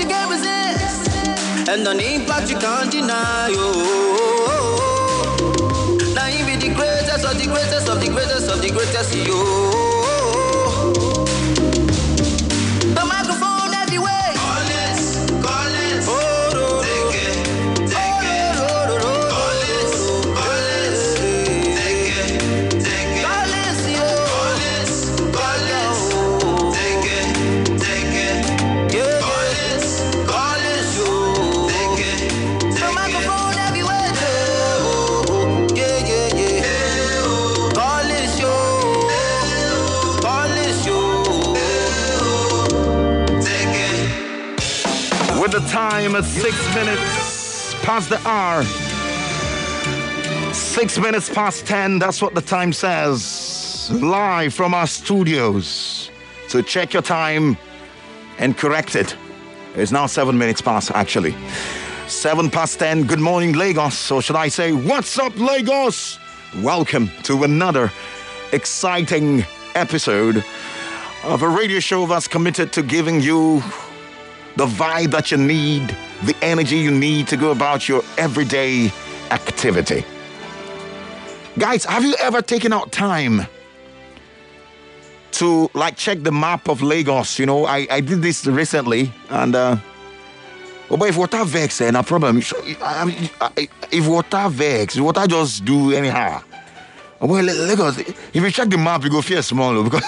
can't resist, and an impact you can't deny. Now you be the greatest of the greatest of the greatest of the greatest. The microphone everywhere. Call it. Oh, take it. Call it. Take it. Call it, take it. Yeah. Call it, take it. The microphone everywhere. Yeah. Call it, take it. With the time at 6 minutes past the hour. 6 minutes past 10, that's what the time says. Live from our studios. So check your time and correct it. It's now 7 minutes past, actually. 7 past 10, good morning, Lagos. Or should I say, what's up, Lagos? Welcome to another exciting episode of a radio show that's committed to giving you the vibe that you need, the energy you need to go about your everyday activity. Guys, have you ever taken out time to check the map of Lagos? You know, I did this recently, and but if water vex, no problem. If water vex, water just do anyhow. Well, Lagos, if you check the map, you go fear small because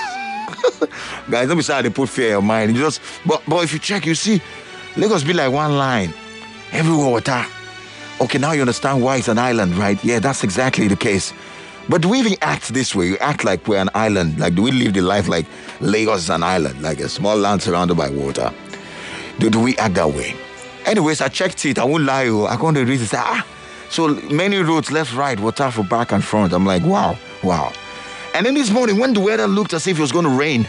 guys, don't be sad they put fear in your mind. You just but if you check, you see Lagos be like one line. Everywhere water. Okay, now you understand why it's an island, right? Yeah, that's exactly the case. But do we even act this way? We act like we're an island. Like, do we live the life like Lagos is an island, like a small land surrounded by water? Do we act that way? Anyways, I checked it. I won't lie. I can't read it. So many roads, left, right, water for back and front. I'm like, wow. And then this morning, when the weather looked as if it was going to rain,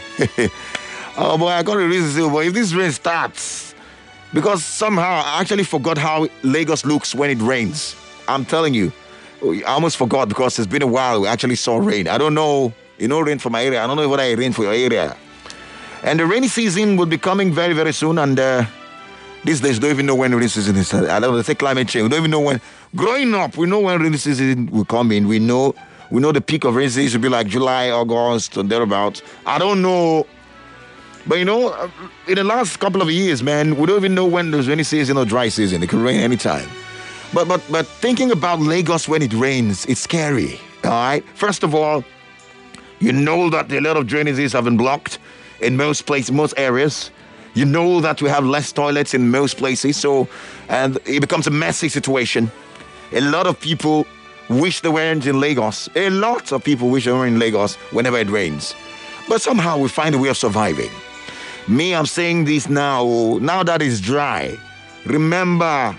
oh boy, I got a reason to say, boy, if this rain starts, because somehow I actually forgot how Lagos looks when it rains. I'm telling you, I almost forgot because it's been a while we actually saw rain. I don't know, rain for my area. I don't know whether I rain for your area. And the rainy season will be coming very, very soon. And these days, don't even know when rainy season is. I don't know, they say climate change. We don't even know when. Growing up, we know when rainy season will come in. We know the peak of rainy season will be like July, August, and thereabouts. I don't know. But in the last couple of years, man, we don't even know when there's rainy season or dry season. It could rain anytime. But thinking about Lagos when it rains, it's scary. All right. First of all, you know that a lot of drainages have been blocked in most places, most areas. You know that we have less toilets in most places, and it becomes a messy situation. A lot of people wish they weren't in Lagos. A lot of people wish they were in Lagos whenever it rains. But somehow we find a way of surviving. Me, I'm saying this now that it's dry. Remember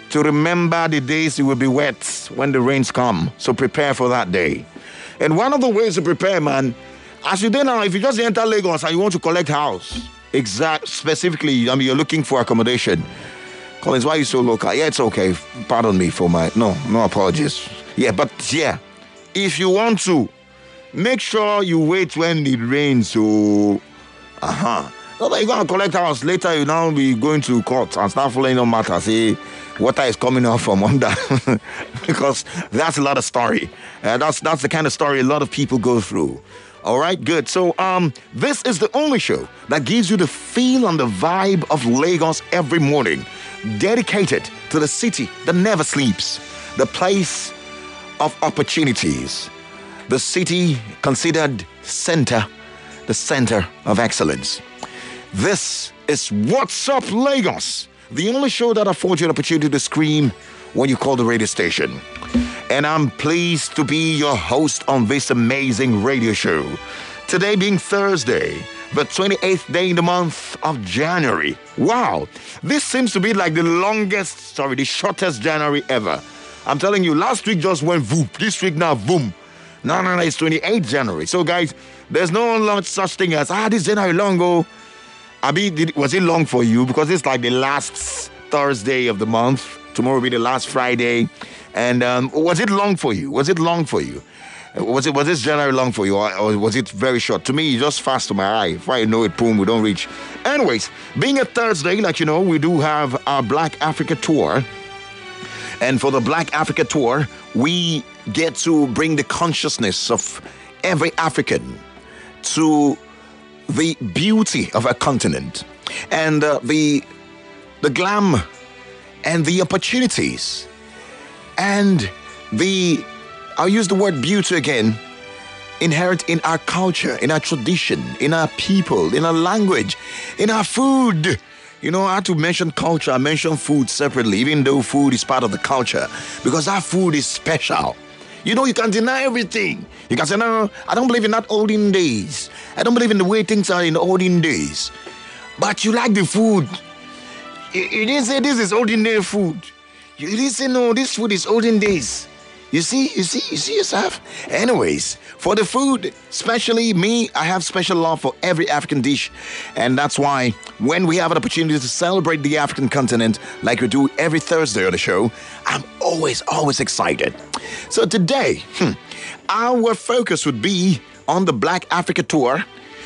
the days it will be wet when the rains come. So prepare for that day. And one of the ways to prepare, man, as you do now, if you just enter Lagos and you want to collect house, specifically, you're looking for accommodation. Collins, why are you so local? Yeah, it's okay. Pardon me for no apologies. Yeah, but yeah, if you want to, make sure you wait when it rains. So, Not that you're going to collect house. Later, you now be going to court and start following on matter. Say, water is coming out from under. Because that's a lot of story. That's the kind of story a lot of people go through. All right, good. So, this is the only show that gives you the feel and the vibe of Lagos every morning. Dedicated to the city that never sleeps. The place of opportunities. The city considered the center of excellence. This is What's Up Lagos, the only show that affords you an opportunity to scream when you call the radio station. And I'm pleased to be your host on this amazing radio show. Today being Thursday, the 28th day in the month of January. Wow, this seems to be like the shortest January ever. I'm telling you, last week just went voom. This week now, boom. No, it's 28th January. So guys, there's no such thing as, this January long ago. Was it long for you? Because it's like the last Thursday of the month. Tomorrow will be the last Friday. And was it long for you? Was this generally long for you, or was it very short? To me, it's just fast to my eye. If I know it, boom, we don't reach. Anyways, being a Thursday, like you know, we do have our Black Africa tour. And for the Black Africa tour, we get to bring the consciousness of every African to the beauty of our continent and the glam and the opportunities and I'll use the word beauty again, inherent in our culture, in our tradition, in our people, in our language, in our food. You know, I had to mention culture, I mentioned food separately, even though food is part of the culture, because our food is special. You know, you can deny everything. You can say, no, I don't believe in that olden days. I don't believe in the way things are in the olden days. But you like the food. You didn't say this is olden day food. You didn't say, no, this food is olden days. You see yourself? Anyways, for the food, especially me, I have special love for every African dish. And that's why when we have an opportunity to celebrate the African continent, like we do every Thursday on the show, I'm always excited. So today, our focus would be on the Black Africa tour.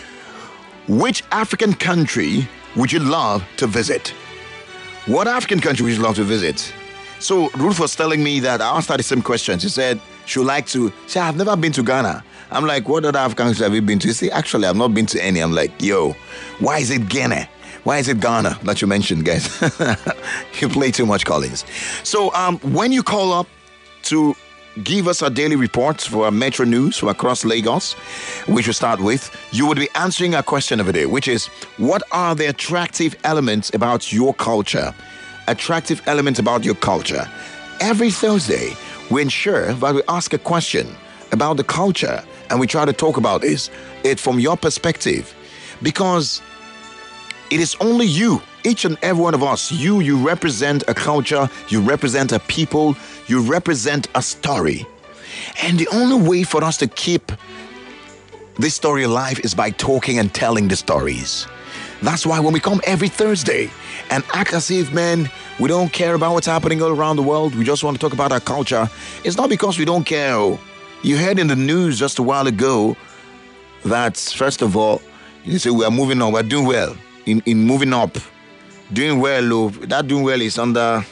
Which African country would you love to visit? What African country would you love to visit? So Ruth was telling me that I asked her the same question. She said she would like to. She said, I've never been to Ghana. I'm like, what other African countries have you been to? She said, actually, I've not been to any. I'm like, yo, why is it Ghana? Why is it Ghana that you mentioned, guys? You play too much, Collins. So when you call up to give us our daily reports for our Metro News from across Lagos, which we'll start with, you would be answering our question of the day, which is, what are the attractive elements about your culture? Attractive elements about your culture. Every Thursday, we ensure that we ask a question about the culture and we try to talk about it from your perspective, because it is only you, each and every one of us, you represent a culture, you represent a people, you represent a story. And the only way for us to keep this story alive is by talking and telling the stories. That's why when we come every Thursday and act as if, man, we don't care about what's happening all around the world, we just want to talk about our culture, it's not because we don't care. You heard in the news just a while ago that, first of all, you say we are moving on, we're doing well in moving up. Doing well, that doing well is under,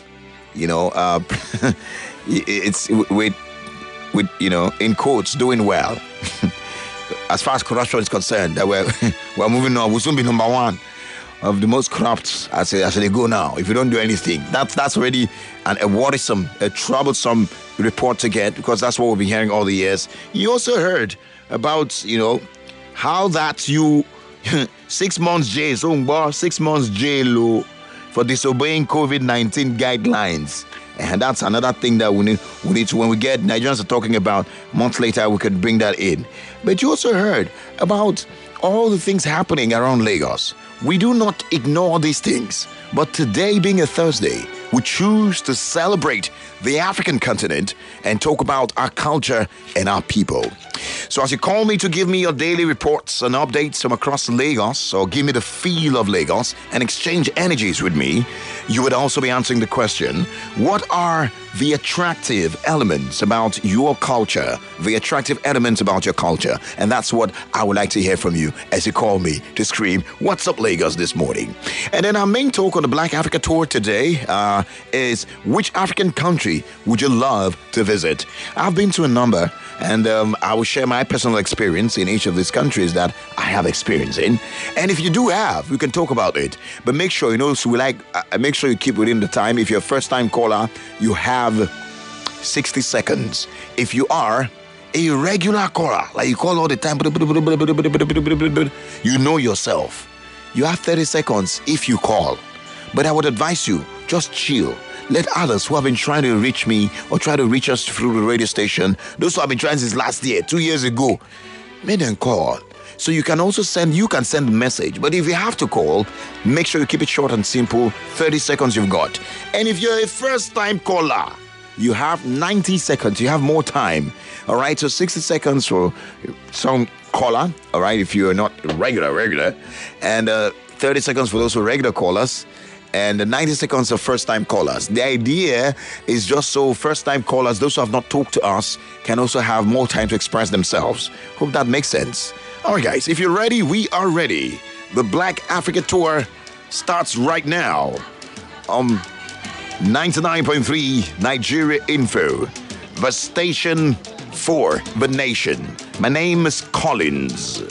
it's with in quotes, doing well. As far as corruption is concerned, that we're moving on. We'll soon be number one of the most corrupt as they go now. If you don't do anything, that's already a worrisome, a troublesome report to get, because that's what we've been hearing all the years. You also heard about, how that you 6 months jail, 6 months jail for disobeying COVID-19 guidelines. And that's another thing that we need to, when we get Nigerians are talking about, months later, we could bring that in. But you also heard about all the things happening around Lagos. We do not ignore these things. But today being a Thursday, we choose to celebrate the African continent and talk about our culture and our people. So as you call me to give me your daily reports and updates from across Lagos, or give me the feel of Lagos and exchange energies with me, you would also be answering the question, what are the attractive elements about your culture? The attractive elements about your culture. And that's what I would like to hear from you as you call me to scream, what's up Lagos this morning? And then our main talk on the Black Africa Tour today is, which African country would you love to visit? I've been to a number, and I will share my personal experience in each of these countries that I have experience in. And if you do have, we can talk about it. But make sure, make sure you keep within the time. If you're a first-time caller, you have 60 seconds. If you are a regular caller, like you call all the time, you know yourself. You have 30 seconds if you call. But I would advise you, just chill. Let others who have been trying to reach me or try to reach us through the radio station, those who have been trying since last year, 2 years ago, make them call. So you can also send a message. But if you have to call, make sure you keep it short and simple. 30 seconds you've got. And if you're a first-time caller, you have 90 seconds. You have more time. All right, so 60 seconds for some caller. All right, if you're not regular. And 30 seconds for those who are regular callers. and 90 seconds of first-time callers. The idea is just so first-time callers, those who have not talked to us, can also have more time to express themselves. Hope that makes sense. All right, guys, if you're ready, we are ready. The Black Africa Tour starts right now on 99.3 Nigeria Info, the station for the nation. My name is Collins.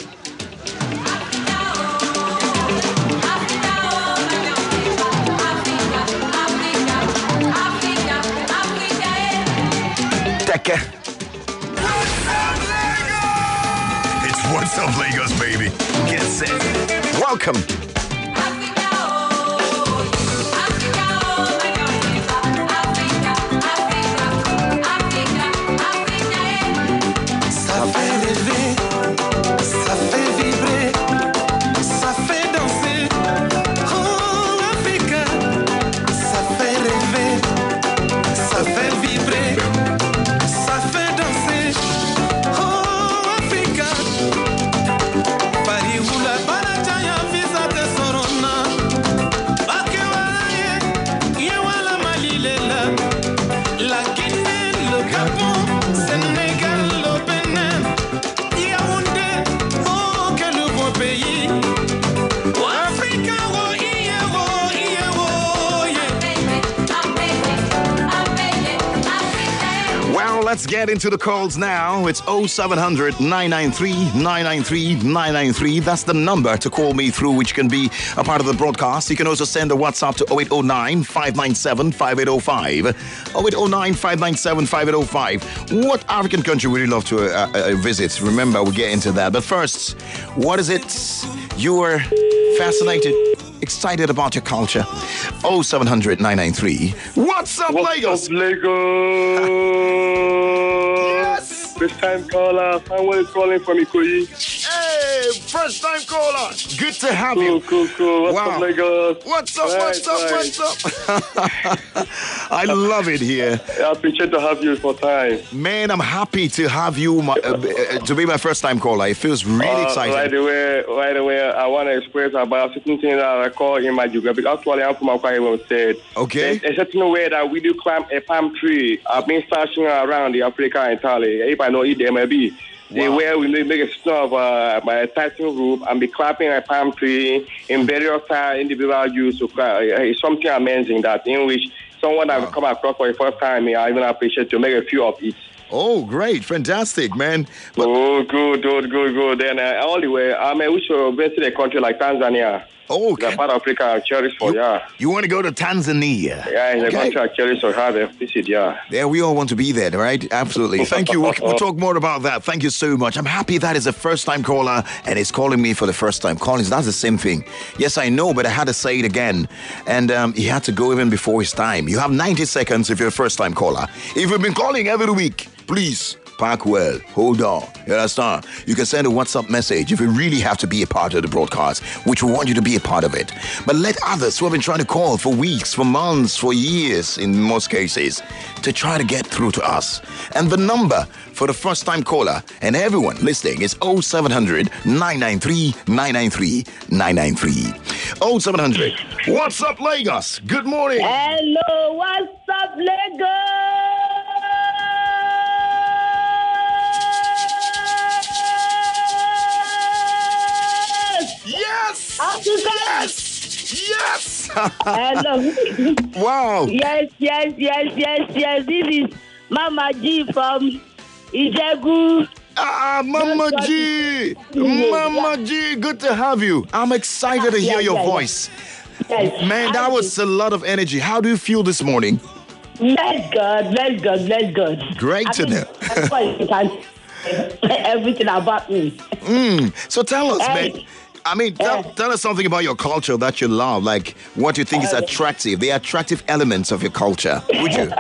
Teke. It's What's Up Lagos, baby. Get set. Welcome. Ça fait rêver, ça fait vibrer, ça fait danser. Oh Africa, ça fait rêver, ça fait vibrer, ça fait danser. Oh Africa, Paris où la balachaya visa de Sorona, Bakewalaye, Yewala Malilela, la Guinée, le Gabon, Sénégal, le Bénin, Yaoundé, oh quel beau pays. Oh Africa, oh yeah, oh yeah, oh yeah. Well, let's get into the calls now. It's 0700 993 993 993. That's the number to call me through, which can be a part of the broadcast. You can also send a WhatsApp to 0809 597 5805. 0809 597 5805. What African country would you love to visit? Remember, we'll get into that. But first, what is it you are fascinated, excited about your culture? 0700 993. What's up, Lagos? What's up, Lagos? Yes! First time caller. Someone is calling from Ikoyi. Hey, first time caller. Good to have you. Cool. What's Wow. up, Lagos? What's up? Right. What's up? I love it here. I appreciate to have you for time. Man, I'm happy to have you to be my first time caller. It feels really exciting. Right away, I want to express about certain things that I call in my geographic. Actually, I'm from Akwa Ibom State. Okay. There's a certain way that we do climb a palm tree. I've been searching around the Africa entirely. If I know it, there may be. Wow. Where we make a system of my typing group and be clapping a palm tree in various individual use. It's something amazing that in which someone I've come across for the first time, I even appreciate to make a few of it. Oh, great. Fantastic, man. But Good. Then all the way, we should visit a country like Tanzania. oh, The part of Africa I cherish for, yeah. you want to go to Tanzania? Yeah, it's a Okay. country I cherish to have a visit, yeah. Yeah, we all want to be there, right? Absolutely. Thank you. We'll talk more about that. Thank you so much. I'm happy that is a first-time caller and he's calling me for the first time. Collins, that's the same thing. Yes, I know, but I had to say it again. And he had to go even before his time. You have 90 seconds if you're a first-time caller. If you've been calling every week, please park well. Hold on. You understand? You can send a WhatsApp message if you really have to be a part of the broadcast, which we want you to be a part of it. But let others who have been trying to call for weeks, for months, for years, in most cases, to try to get through to us. And the number for the first time caller and everyone listening is 0700 993 993 993. 0700. What's up, Lagos? Good morning. Hello, what's up, Lagos? Yes! Africa. Yes! Hello. Wow. Yes. This is Mama G from Ijegu. Mama G! Mama G, good to have you. I'm excited to hear your voice. Yes. Man, that was a lot of energy. How do you feel this morning? Bless God. Great to know. That's why you can everything about me. So tell us, Hey. man. I mean, tell us something about your culture that you love, like what you think is attractive, the attractive elements of your culture. Would you?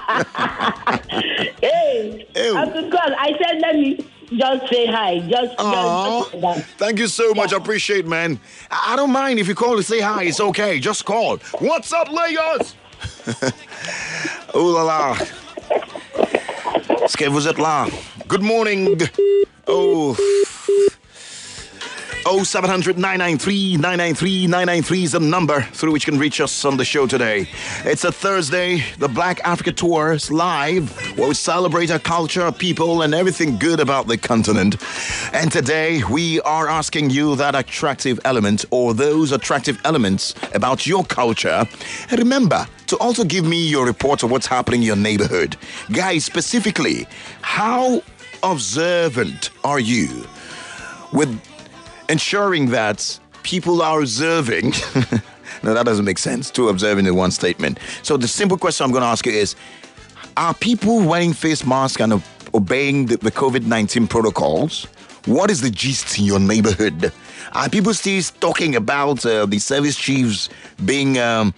Hey, Ew. because I said let me just say hi. Just Thank you so much. I appreciate, man. I don't mind if you call to say hi. It's okay. Just call. What's up, Lagos? Ooh la la. Est-ce que vous êtes là? Good morning. Oh. 0700 993 993 993 is the number through which you can reach us on the show today. It's a Thursday. The Black Africa Tour is live, where we celebrate our culture, our people, and everything good about the continent. And today we are asking you that attractive element or those attractive elements about your culture. And remember to also give me your report of what's happening in your neighborhood. Guys, specifically, how observant are you with ensuring that people are observing? No, that doesn't make sense, to observing in one statement. So the simple question I'm going to ask you is, are people wearing face masks and obeying the COVID-19 protocols? What is the gist in your neighborhood? Are people still talking about the service chiefs being,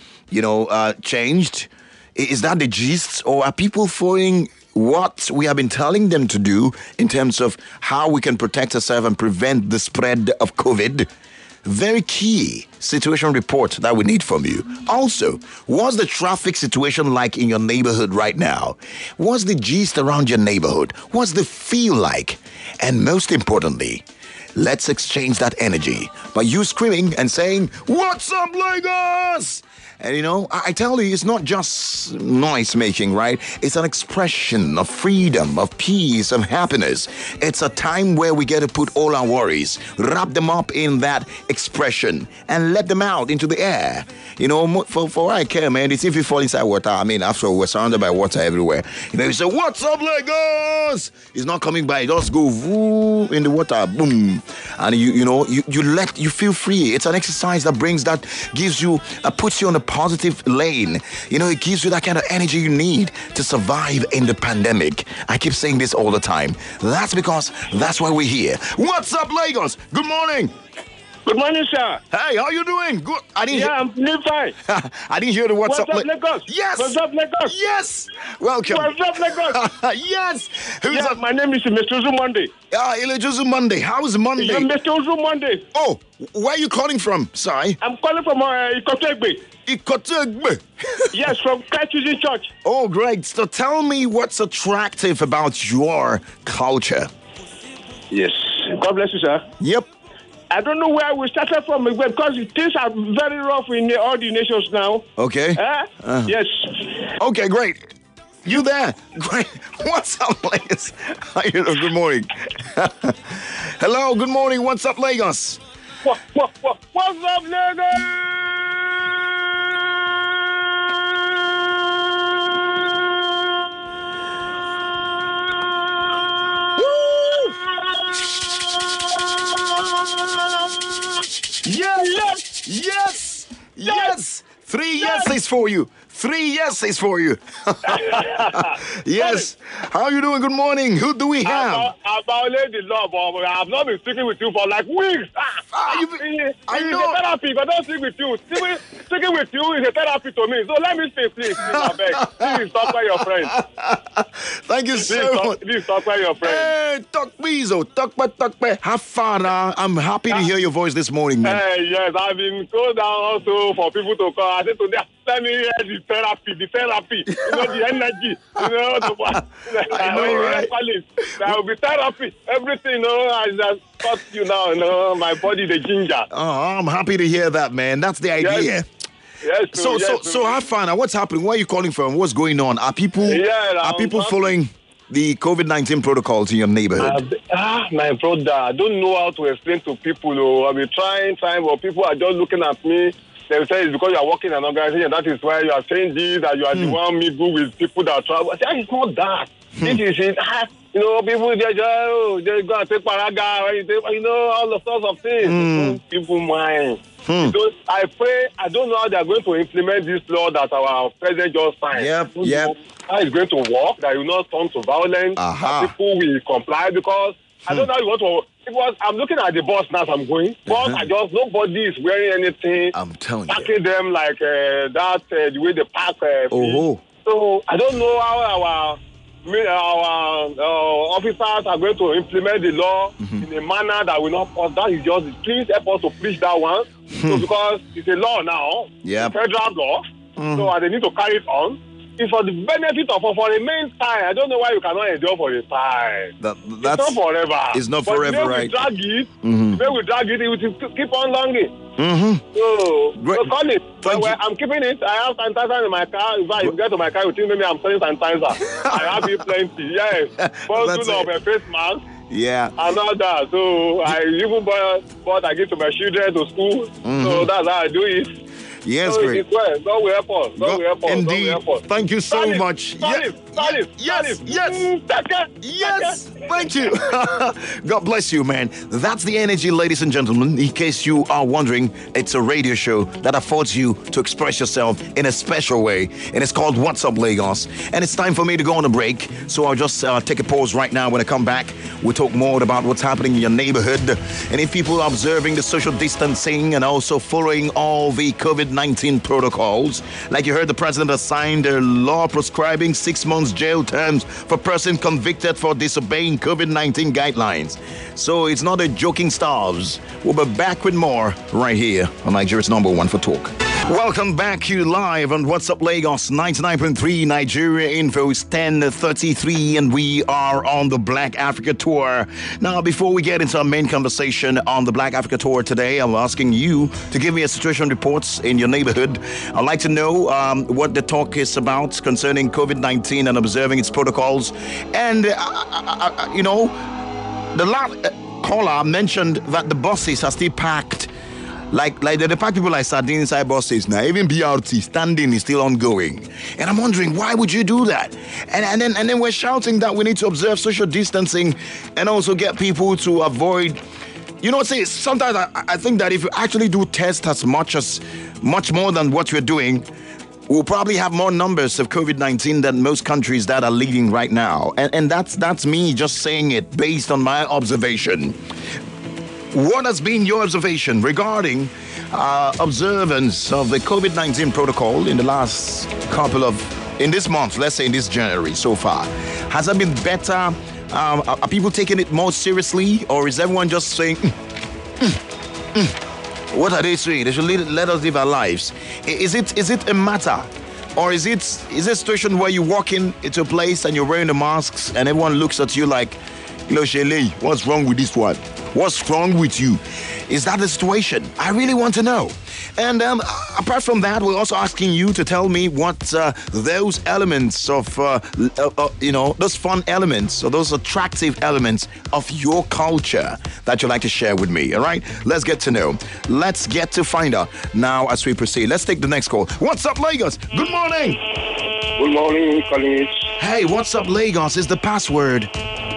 changed? Is that the gist? Or are people following what we have been telling them to do in terms of how we can protect ourselves and prevent the spread of COVID? Very key situation report that we need from you. Also, what's the traffic situation like in your neighborhood right now? What's the gist around your neighborhood? What's the feel like? And most importantly, let's exchange that energy by you screaming and saying, "What's up, Lagos?" And I tell you, it's not just noise making, right? It's an expression of freedom, of peace, of happiness. It's a time where we get to put all our worries, wrap them up in that expression, and let them out into the air. For where I care, man, it's if you fall inside water. I mean, after all, we're surrounded by water everywhere. You say, "What's up, Lagos?" It's not coming by. Just go woo in the water, boom, and you feel free. It's an exercise that gives you, puts you on a positive lane. It gives you that kind of energy you need to survive in the pandemic. I keep saying this all the time. That's because that's why we're here. What's up, Lagos? Good morning. Good morning, sir. Hey, how you doing? Good. I'm doing fine. I didn't hear the what's up, Lagos? Yes. What's up, Lagos? Yes. Welcome. What's up, Lagos? Yes. Who's up? My name is Mr. Uzu Monday. Ilejuzu Monday. How is Monday? Mr. Uzu Monday. Oh, where are you calling from, Sai? I'm calling from Ikotegbe. Ikotegbe. Yes, from Christ Church. Oh, great. So tell me what's attractive about your culture. Yes. God bless you, sir. Yep. I don't know where we started from because things are very rough in all the nations now. Okay. Yes. Okay, great. You there? Great. What's up, Lagos? Good morning. Hello, good morning. What's up, Lagos? What's up, Lagos? Yes. 3 yeses for you. 3 yeses for you. Yes. How are you doing? Good morning. Who do we have? About Lady Love. I've not been speaking with you for like weeks. I know. It's a therapy, but I don't speak with you. Speaking with you is a therapy to me. So let me stay, please. Please talk by your friend. Thank you so much. Please talk by your friend. Hey, talk please. Talk by. Hafara. I'm happy to hear your voice this morning, man. Yes, I've been called down also for people to call. I said today, let me hear the therapy, the energy, I know, right? There will be therapy, everything, I just got you now, my body, the ginger. Oh, I'm happy to hear that, man. That's the idea. Yes. So Hafana, what's happening? Where are you calling from? What's going on? Are people following the COVID-19 protocols in your neighborhood? My brother, I don't know how to explain to people. I've been trying, but people are just looking at me. They say it's because you are working in an organization. That is why you are saying this, that you are the one mingle with people that travel. I say, it's not that. This is it. People, they go and take paraga, all the sorts of things. People mind. So I pray, I don't know how they are going to implement this law that our president just signed. Yep. How it's going to work, that will not turn to violence, that people will comply, because I don't know how you want to. Because I'm looking at the bus now as I'm going, but nobody is wearing anything. I'm telling you. Packing them like that, the way they pack. So I don't know how our officers are going to implement the law in a manner that will not cause that. Is just please help us to preach that one. So because it's a law now, federal law, so they need to carry it on. it's for the benefit of for the main time. I don't know why you cannot endure for the time. That's it's not forever. It's not forever, but right? We drag it. When we drag it, it will keep on longing. So, call it. I'm keeping it. I have sanitizer in my car. If I get to my car, you think maybe I'm selling sanitizer. I have it plenty. Yes. First of a face mask. Yeah. And all that. So I even bought I give to my children to school. So that's how I do it. Yes, so great. God will help us. God will help us. Indeed. Thank you so much. Yes. Thank you. God bless you, man. That's the energy, ladies and gentlemen. In case you are wondering, it's a radio show that affords you to express yourself in a special way. And it's called What's Up Lagos. And it's time for me to go on a break. So I'll just take a pause right now. When I come back, we'll talk more about what's happening in your neighborhood. And if people are observing the social distancing and also following all the COVID-19 protocols, like you heard, the president has signed a law prescribing 6 months jail terms for person convicted for disobeying COVID-19 guidelines. So it's not a joking stars. We'll be back with more right here on Nigeria's #1 for talk. Welcome back, you live on What's Up Lagos 99.3 Nigeria Info is 10:33 and we are on the Black Africa Tour. Now, before we get into our main conversation on the Black Africa Tour today, I'm asking you to give me a situation reports in your neighborhood. I'd like to know what the talk is about concerning COVID-19 and observing its protocols. And, the last caller mentioned that the buses are still packed. Like they pack people like sardines inside buses now. Even BRT standing is still ongoing, and I'm wondering why would you do that? And then we're shouting that we need to observe social distancing and also get people to avoid. Sometimes I think that if you actually do test much more than what you're doing, we'll probably have more numbers of COVID-19 than most countries that are leading right now. And that's me just saying it based on my observation. What has been your observation regarding observance of the COVID-19 protocol in the last in this month, let's say in this January so far? Has it been better? Are people taking it more seriously, or is everyone just saying, what are they saying? They should let us live our lives. Is it a matter? Or is it a situation where you walk into a place and you're wearing the masks and everyone looks at you like, Shele, what's wrong with this one? What's wrong with you? Is that the situation? I really want to know. And apart from that, we're also asking you to tell me what those elements of, those fun elements or those attractive elements of your culture that you'd like to share with me. All right? Let's get to know. Let's get to find out now as we proceed. Let's take the next call. What's up, Lagos? Good morning. Good morning, colleagues. Hey, what's up, Lagos is the password.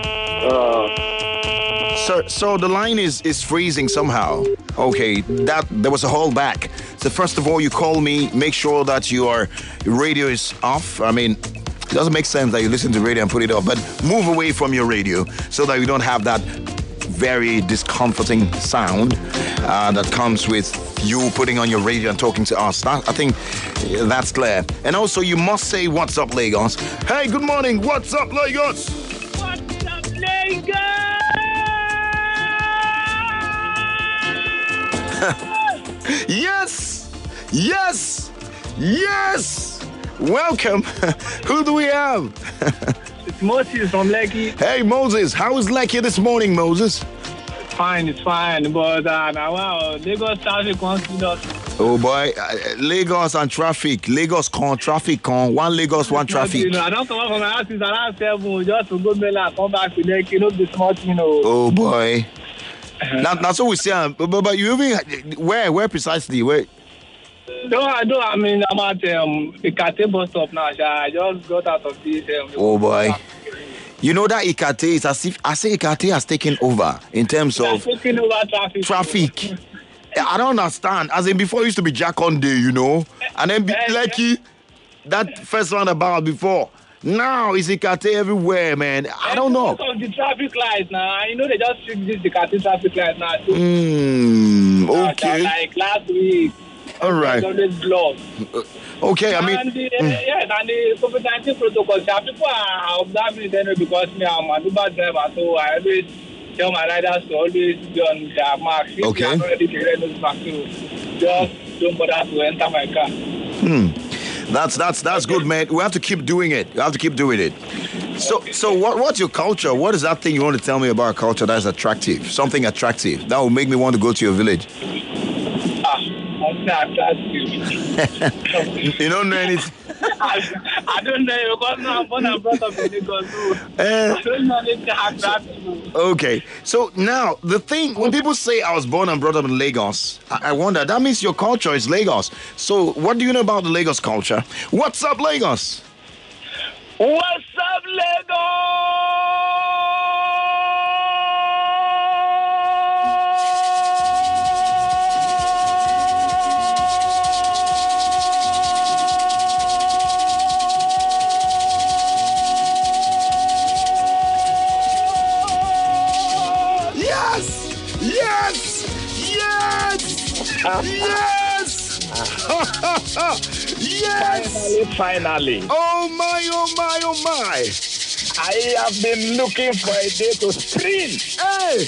So the line is freezing somehow. Okay, there was a hold back. So first of all, you call me, make sure that your radio is off. I mean, it doesn't make sense that you listen to radio and put it off, but move away from your radio so that you don't have that very discomforting sound that comes with you putting on your radio and talking to us. I think that's clear. And also, you must say, what's up, Lagos? Hey, good morning. What's up, Lagos? What's up, Lagos? Yes. Welcome. Who do we have? It's Moses from Lekki. Hey, Moses. How is Lekki this morning, Moses? It's fine. But now, Lagos traffic wants us. Oh boy, Lagos and traffic. Lagos con traffic con. One Lagos, one traffic. I don't come out from my house since around 7 just to go mail and come back to Lekki. Not the smart, Oh boy. Now, so we see, but you even where precisely? Where? No, I mean, I'm at the Ikate bus stop now. I just got out of this. Oh boy. You know that Ikate is as if I say Ikate has taken over in terms of taking over traffic. I don't understand. As in before, it used to be Jakonde, and then Lekki, that first roundabout before. Now it's Ikate everywhere, man. I don't know. Because of the traffic lights now. They just fixed this Ikate traffic lights now. Okay. Like last week. All right. Always blocked. Okay, I mean. And the COVID-19 protocol, people are observing it because I'm a Uber driver, so I always tell my riders to always be on their marks. Okay. If they are already wearing those masks, just don't bother to enter my car. That's good, man. We have to keep doing it. You have to keep doing it. So what's your culture? What is that thing you want to tell me about culture that's attractive? Something attractive that will make me want to go to your village. You don't know anything. I don't know because I'm born and brought up in Lagos. I don't know anything attractive. Okay, so now the thing when people say I was born and brought up in Lagos, I wonder that means your culture is Lagos. So what do you know about the Lagos culture? What's up, Lagos? What's up, Yes! Yes! Finally. Oh my, oh my, oh my. I have been looking for a day to sprint.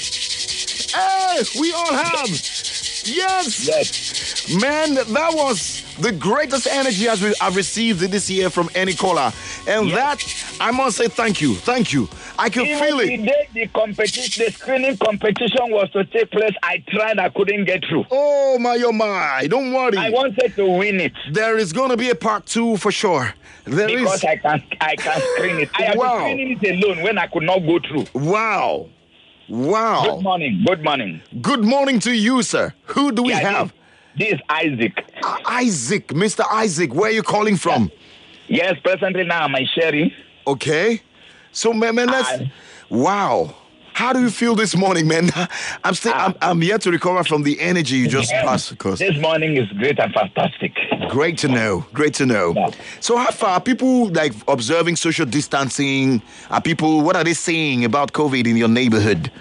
Hey, we all have. Yes. Yes. Man, that was the greatest energy I've received this year from any caller. And that, I must say thank you. Thank you. I can feel it. The day the screening competition was to take place, I tried, I couldn't get through. Oh my. Don't worry. I wanted to win it. There is going to be a part 2 for sure. Because I can screen it. I have been screening it alone when I could not go through. Wow. Good morning. Good morning to you, sir. Who do we have? This is Isaac. Isaac, Mr. Isaac, where are you calling from? Yes, presently now I'm in Sherry. Okay. So, man, wow. How do you feel this morning, man? I'm yet to recover from the energy you just passed. This morning is great and fantastic. Great to know. Yeah. So how far are people like observing social distancing? What are they saying about COVID in your neighborhood?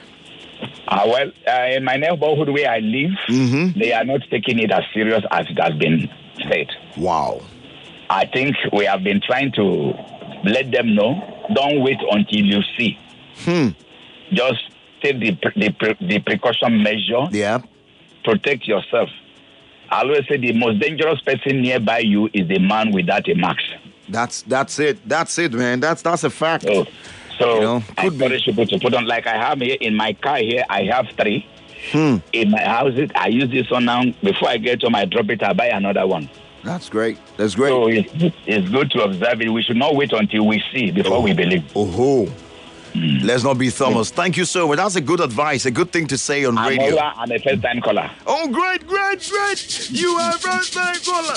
In my neighborhood where I live, they are not taking it as serious as it has been said. Wow. I think we have been trying to let them know, don't wait until you see. Just take the precaution measure. Yeah. Protect yourself. I always say the most dangerous person nearby you is the man without a mask. That's it, man. That's a fact. So I encourage people to put on, like I have here in my car here, I have 3. In my house, I use this one now. Before I get home, I drop it, I buy another one. That's great. So it's good to observe it. We should not wait until we see before we believe. Let's not be Thomas. Thank you so much. That's a good advice, a good thing to say on radio. I'm a first-time caller. Oh, great. You are a first-time caller.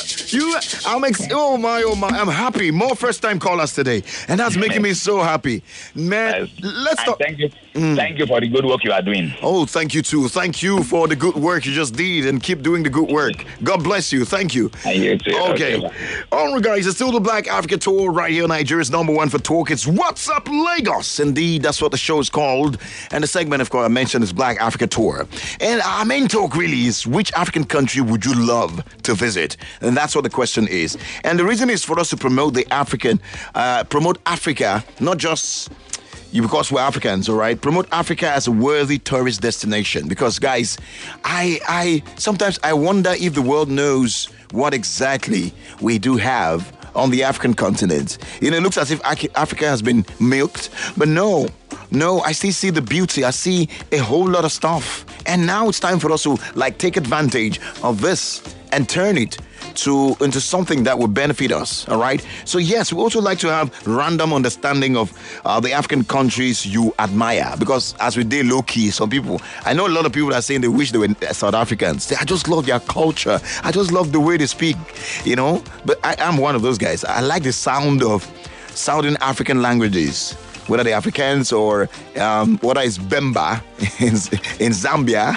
Oh my. I'm happy. More first-time callers today. And that's making me so happy. Man, let's talk. Thank you. Thank you for the good work you are doing. Oh, thank you too. Thank you for the good work you just did and keep doing the good work. God bless you. Thank you. And you too. Okay. All right, guys. It's still the Black Africa Tour right here, Nigeria's #1 for talk. It's What's Up Lagos. Indeed, that's what the show is called. And the segment, of course, I mentioned is Black Africa Tour. And our main talk really is, which African country would you love to visit? And that's what the question is. And the reason is for us to promote promote Africa, not just because we're Africans, all right? Promote Africa as a worthy tourist destination. Because, guys, I sometimes I wonder if the world knows what exactly we do have on the African continent. It looks as if Africa has been milked, but no, I still see the beauty. I see a whole lot of stuff. And now it's time for us to take advantage of this and turn it into something that will benefit us, all right? So yes, we also like to have random understanding of the African countries you admire, because as we did low-key, some people, I know a lot of people are saying they wish they were South Africans. I just love their culture. I just love the way they speak, But I'm one of those guys. I like the sound of Southern African languages, whether they're Africans or whether it's Bemba in Zambia,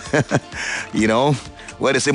where they say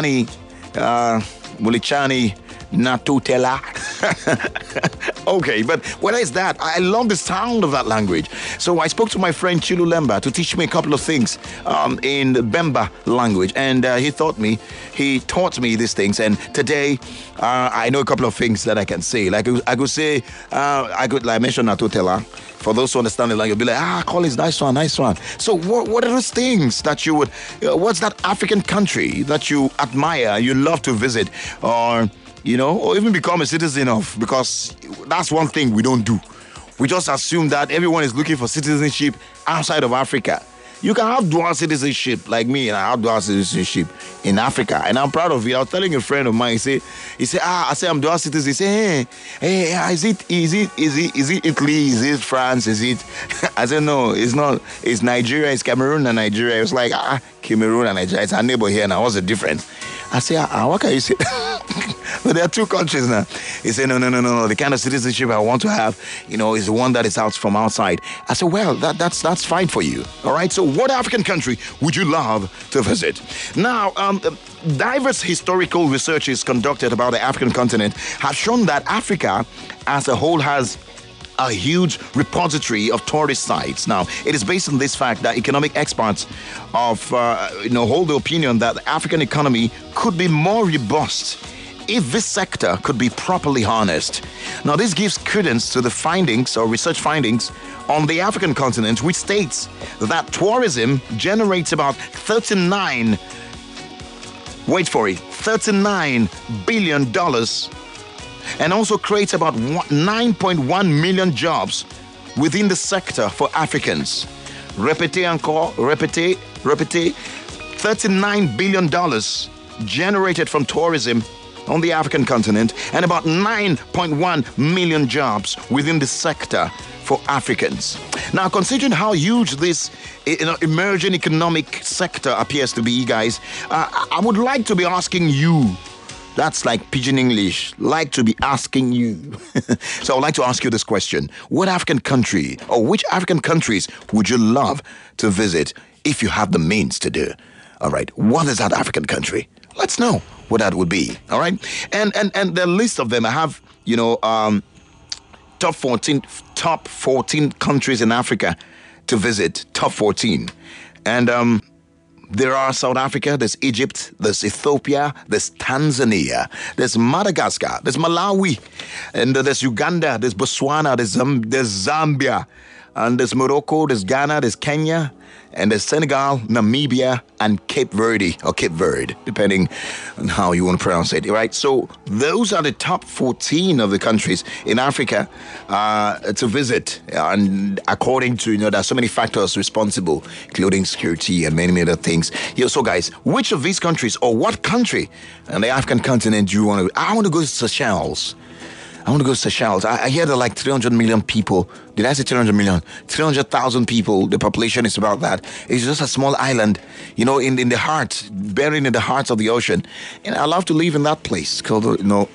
Mulichani Natutela. Okay, but whether it's that, I love the sound of that language. So I spoke to my friend Chilu Lemba to teach me a couple of things in the Bemba language, and he taught me these things. And today, I know a couple of things that I can say. Like I could mention Natutela. For those who understand the language, be like, Collins, nice one. So what are those things that what's that African country that you admire, you love to visit, or or even become a citizen of, because that's one thing we don't do. We just assume that everyone is looking for citizenship outside of Africa. You can have dual citizenship like me, and I have dual citizenship in Africa, and I'm proud of it. I was telling a friend of mine, he said, I say I'm dual citizen. He said, hey, is it Italy? Is it France? Is it? I said, no, it's not. It's Nigeria. It's Cameroon and Nigeria. It was like, Cameroon and Nigeria. It's our neighbor here now. What's the difference? I say, what can you say? But there are two countries now. He said, no. The kind of citizenship I want to have, is the one that is out from outside. I said, well, that's fine for you. All right. So what African country would you love to visit? Now, diverse historical researches conducted about the African continent have shown that Africa as a whole has a huge repository of tourist sites. Now, it is based on this fact that economic experts hold the opinion that the African economy could be more robust if this sector could be properly harnessed. Now, this gives credence to the findings or research findings on the African continent, which states that tourism generates about $39 billion and also creates about 9.1 million jobs within the sector for Africans. Répétez, $39 billion generated from tourism on the African continent and about 9.1 million jobs within the sector for Africans. Now, considering how huge this emerging economic sector appears to be, guys, I would like to be asking you. That's like pidgin English. Like to be asking you. So I'd like to ask you this question. What African country or which African countries would you love to visit if you have the means to do? All right. What is that African country? Let's know what that would be. All right. And the list of them, I have, top 14 countries in Africa to visit. Top 14. And there are South Africa, there's Egypt, there's Ethiopia, there's Tanzania, there's Madagascar, there's Malawi, and there's Uganda, there's Botswana, there's Zambia, and there's Morocco, there's Ghana, there's Kenya, and there's Senegal, Namibia, and Cape Verde, depending on how you want to pronounce it, right? So those are the top 14 of the countries in Africa to visit. And according to, there are so many factors responsible, including security and many other things. So guys, which of these countries or what country on the African continent do you want to? I want to go to Seychelles. I want to go to Seychelles. I hear there are like 300 million people. Did I say 300 million? 300,000 people. The population is about that. It's just a small island, in the heart, buried in the heart of the ocean. And I love to live in that place, so that,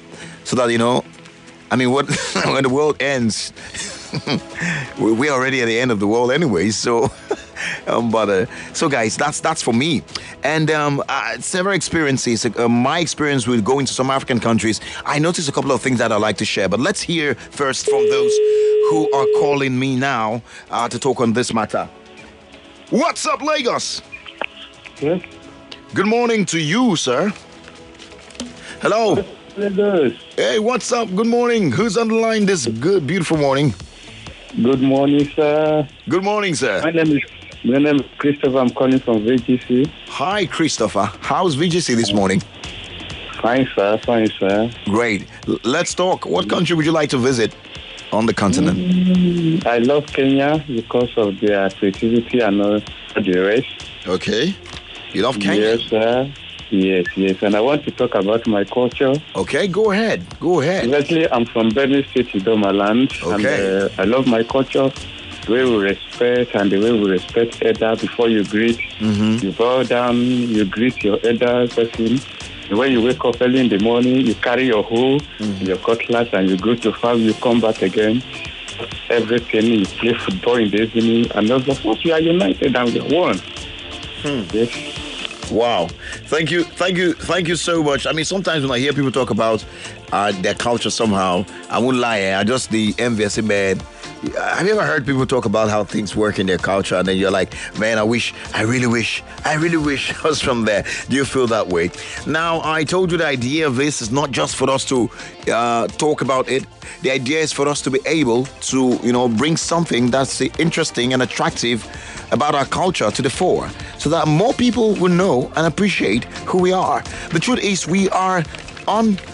when the world ends, we're already at the end of the world anyway, so... so guys, that's for me. And several experiences. My experience with going to some African countries, I noticed a couple of things that I'd like to share. But let's hear first from those who are calling me now to talk on this matter. What's up, Lagos? Yes. Good morning to you, sir. Hello. Lagos. Hey, what's up? Good morning. Who's on the line this good, beautiful morning? Good morning, sir. Good morning, sir. My name is Christopher. I'm calling from VGC. Hi, Christopher. How's VGC this morning? Fine, sir. Great. Let's talk. What country would you like to visit on the continent? I love Kenya because of their creativity and all the rest. Okay. You love Kenya? Yes, sir. Yes. And I want to talk about my culture. Okay, go ahead. Exactly. I'm from Benue State, Idoma land. Okay. And I love my culture. The way we respect and the way we respect elder before you greet. Mm-hmm. You bow down, you greet your elder person. And when you wake up early in the morning, you carry your hoe, your cutlass, and you go to farm, you come back again. Everything, you play football in the evening, and all of us, we are united and we are one. Yes. Wow. Thank you so much. I mean, sometimes when I hear people talk about their culture somehow, I won't lie, I just the envious man. Have you ever heard people talk about how things work in their culture and then you're like, man, I really wish I was from there. Do you feel that way? Now, I told you the idea of this is not just for us to talk about it. The idea is for us to be able to, bring something that's interesting and attractive about our culture to the fore so that more people will know and appreciate who we are. The truth is we are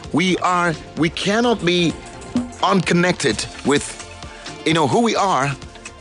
we cannot be unconnected with, who we are,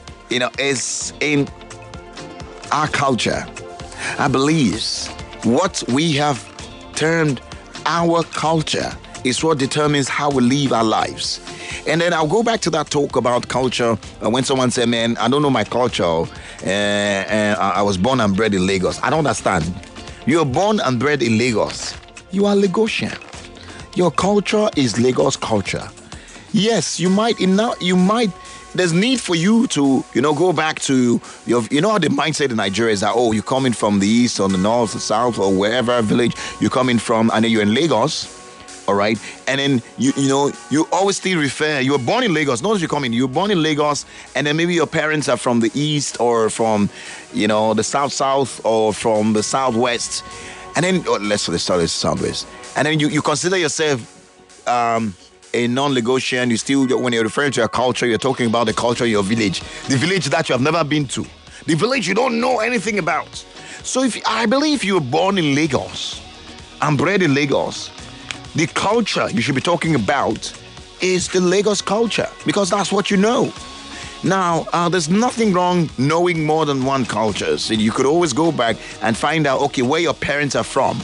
is in our culture. I believe what we have termed our culture is what determines how we live our lives. And then I'll go back to that talk about culture. When someone said, man, I don't know my culture, and I was born and bred in Lagos. I don't understand. You're born and bred in Lagos. You are Lagosian. Your culture is Lagos culture. Yes, you might, there's need for you to, go back to your, how the mindset in Nigeria is that, you're coming from the east or the north, the south, or wherever village you're coming from, and then you're in Lagos, all right? And then, you always still refer, you were born in Lagos, not that you're born in Lagos, and then maybe your parents are from the east or from, the south, or from the southwest, and then, let's start with southwest, and then you consider yourself, a non-Lagosian. You still, when you're referring to your culture, you're talking about the culture of your village, the village that you have never been to, the village you don't know anything about. So I believe you were born in Lagos and bred in Lagos, the culture you should be talking about is the Lagos culture, because that's what you know. Now, there's nothing wrong knowing more than one culture. So you could always go back and find out, okay, where your parents are from.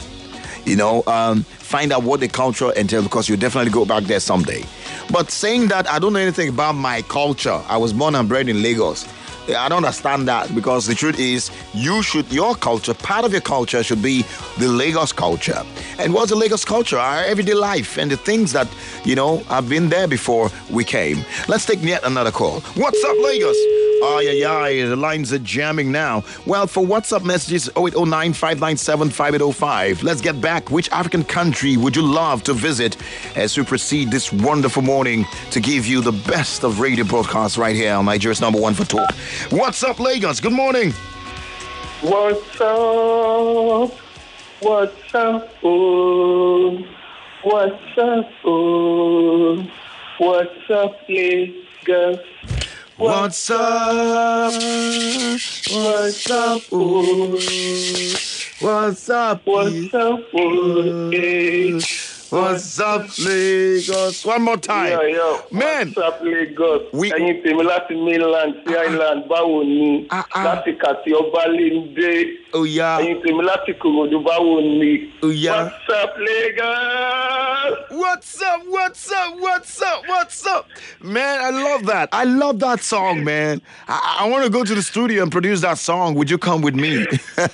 Find out what the culture entails, because you definitely go back there someday. But saying that I don't know anything about my culture, I was born and bred in Lagos, I don't understand that, because the truth is, your culture, part of your culture should be the Lagos culture. And what's the Lagos culture? Our everyday life and the things that, have been there before we came. Let's take yet another call. What's up, Lagos? The lines are jamming now. Well, for WhatsApp messages, 0809-597-5805. Let's get back. Which African country would you love to visit as we proceed this wonderful morning to give you the best of radio broadcasts right here on Nigeria's #1 for talk? What's up, Lagos? Good morning. What's up? What's up? Oh, what's up? Oh, what's up, Lagos? What's up? What's up? Oh, what's up? What's up? Oh, hey. What's up, Lagos? One more time. Yeah. Man. What's up, Lagos? Ẹ̀yin tèmi láti mainland sí island, báwo ni? Láti Kàtí Ọbalẹ́ndé. Oh, yeah. Ẹ̀yin tèmi láti Kòròdú, báwo ni? Oh, yeah. What's up, Lagos? What's up? What's up? What's up? What's up? Man, I love that. I love that song, man. I want to go to the studio and produce that song. Would you come with me?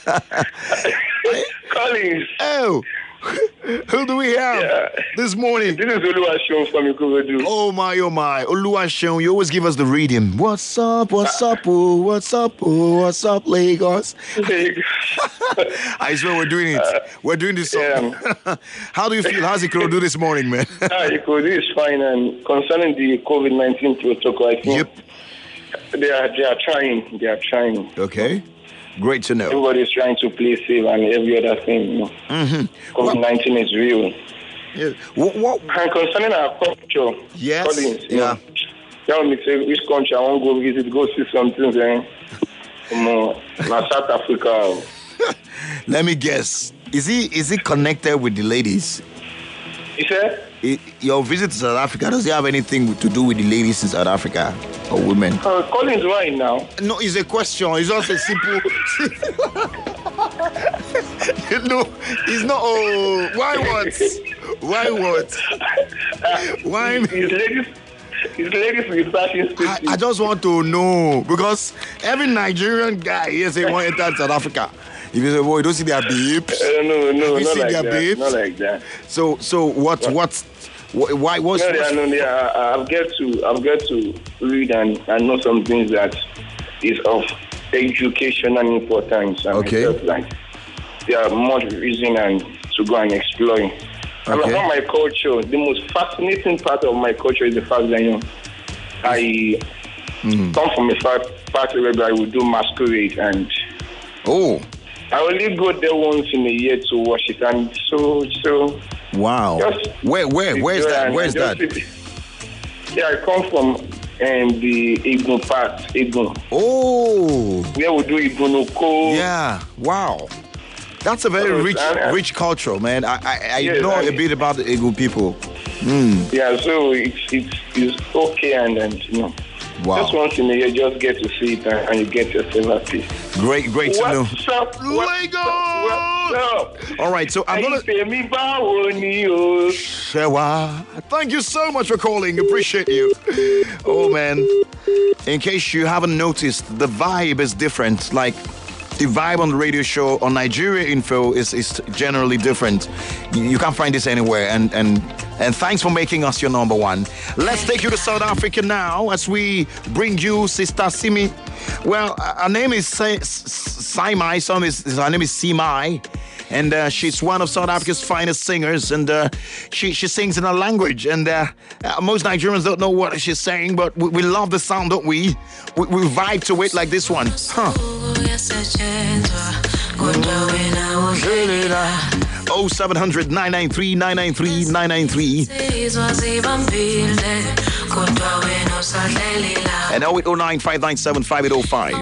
Collins. Oh. Who do we have this morning? This is Oluwaseun from Ikorodu. Oh my. Oluwaseun, you always give us the reading. What's up, oh, what's up, Lagos? I swear we're doing it. We're doing this song. Yeah. How do you feel? How's Ikorodu this morning, man? Ikorodu is fine, and concerning the COVID-19 protocol, I think they are trying. They are trying. Okay. Great to know. Everybody is trying to play safe and every other thing. Mm-hmm. COVID-19 is real. Yeah. What? And concerning our culture, yes. Collins, Tell me say which country I want to go visit, go see something there. South Africa. Let me guess. Is he connected with the ladies? You said? Your visit to South Africa, does it have anything to do with the ladies in South Africa or women? Collins right now. No, it's a question. It's just a simple. No, it's not. Oh, why what? Why? His ladies researching. I just want to know, because every Nigerian guy here say want to enter South Africa. If you say, boy, you don't see their babes. No, you not see like their that. babes? Not like that. So why? What's? I've got to read and know some things that is of educational importance. And like there are much reason and to go and explore. And about my culture, the most fascinating part of my culture is the fact that I come from a part where I would do masquerade, and I only go there once in a year to watch it, and so. Wow. Where's that? Where's that? Yeah, I come from the Igun part, Igun. Oh. Where we do Igunoko. Yeah. Wow. That's a very rich culture, man. I know a bit about the Igbo people. Yeah, so it's okay, and then wow. Just once in a year, just get to see it, and you get yourself at peace. Great to know. What's up, Lagos? What's up? All right, so I'm gonna. Thank you so much for calling. Appreciate you. Oh man, in case you haven't noticed, the vibe is different. Like, the vibe on the radio show on Nigeria Info is generally different. You can't find this anywhere. And thanks for making us your number one. Let's take you to South Africa now as we bring you Sister Simi. Well, her name is Simai. Her name is Simai. And she's one of South Africa's finest singers. And she sings in a language. And most Nigerians don't know what she's saying, but we love the sound, don't we? We vibe to it like this one. Huh. 0700 993 993 993 and 0809 597 5805.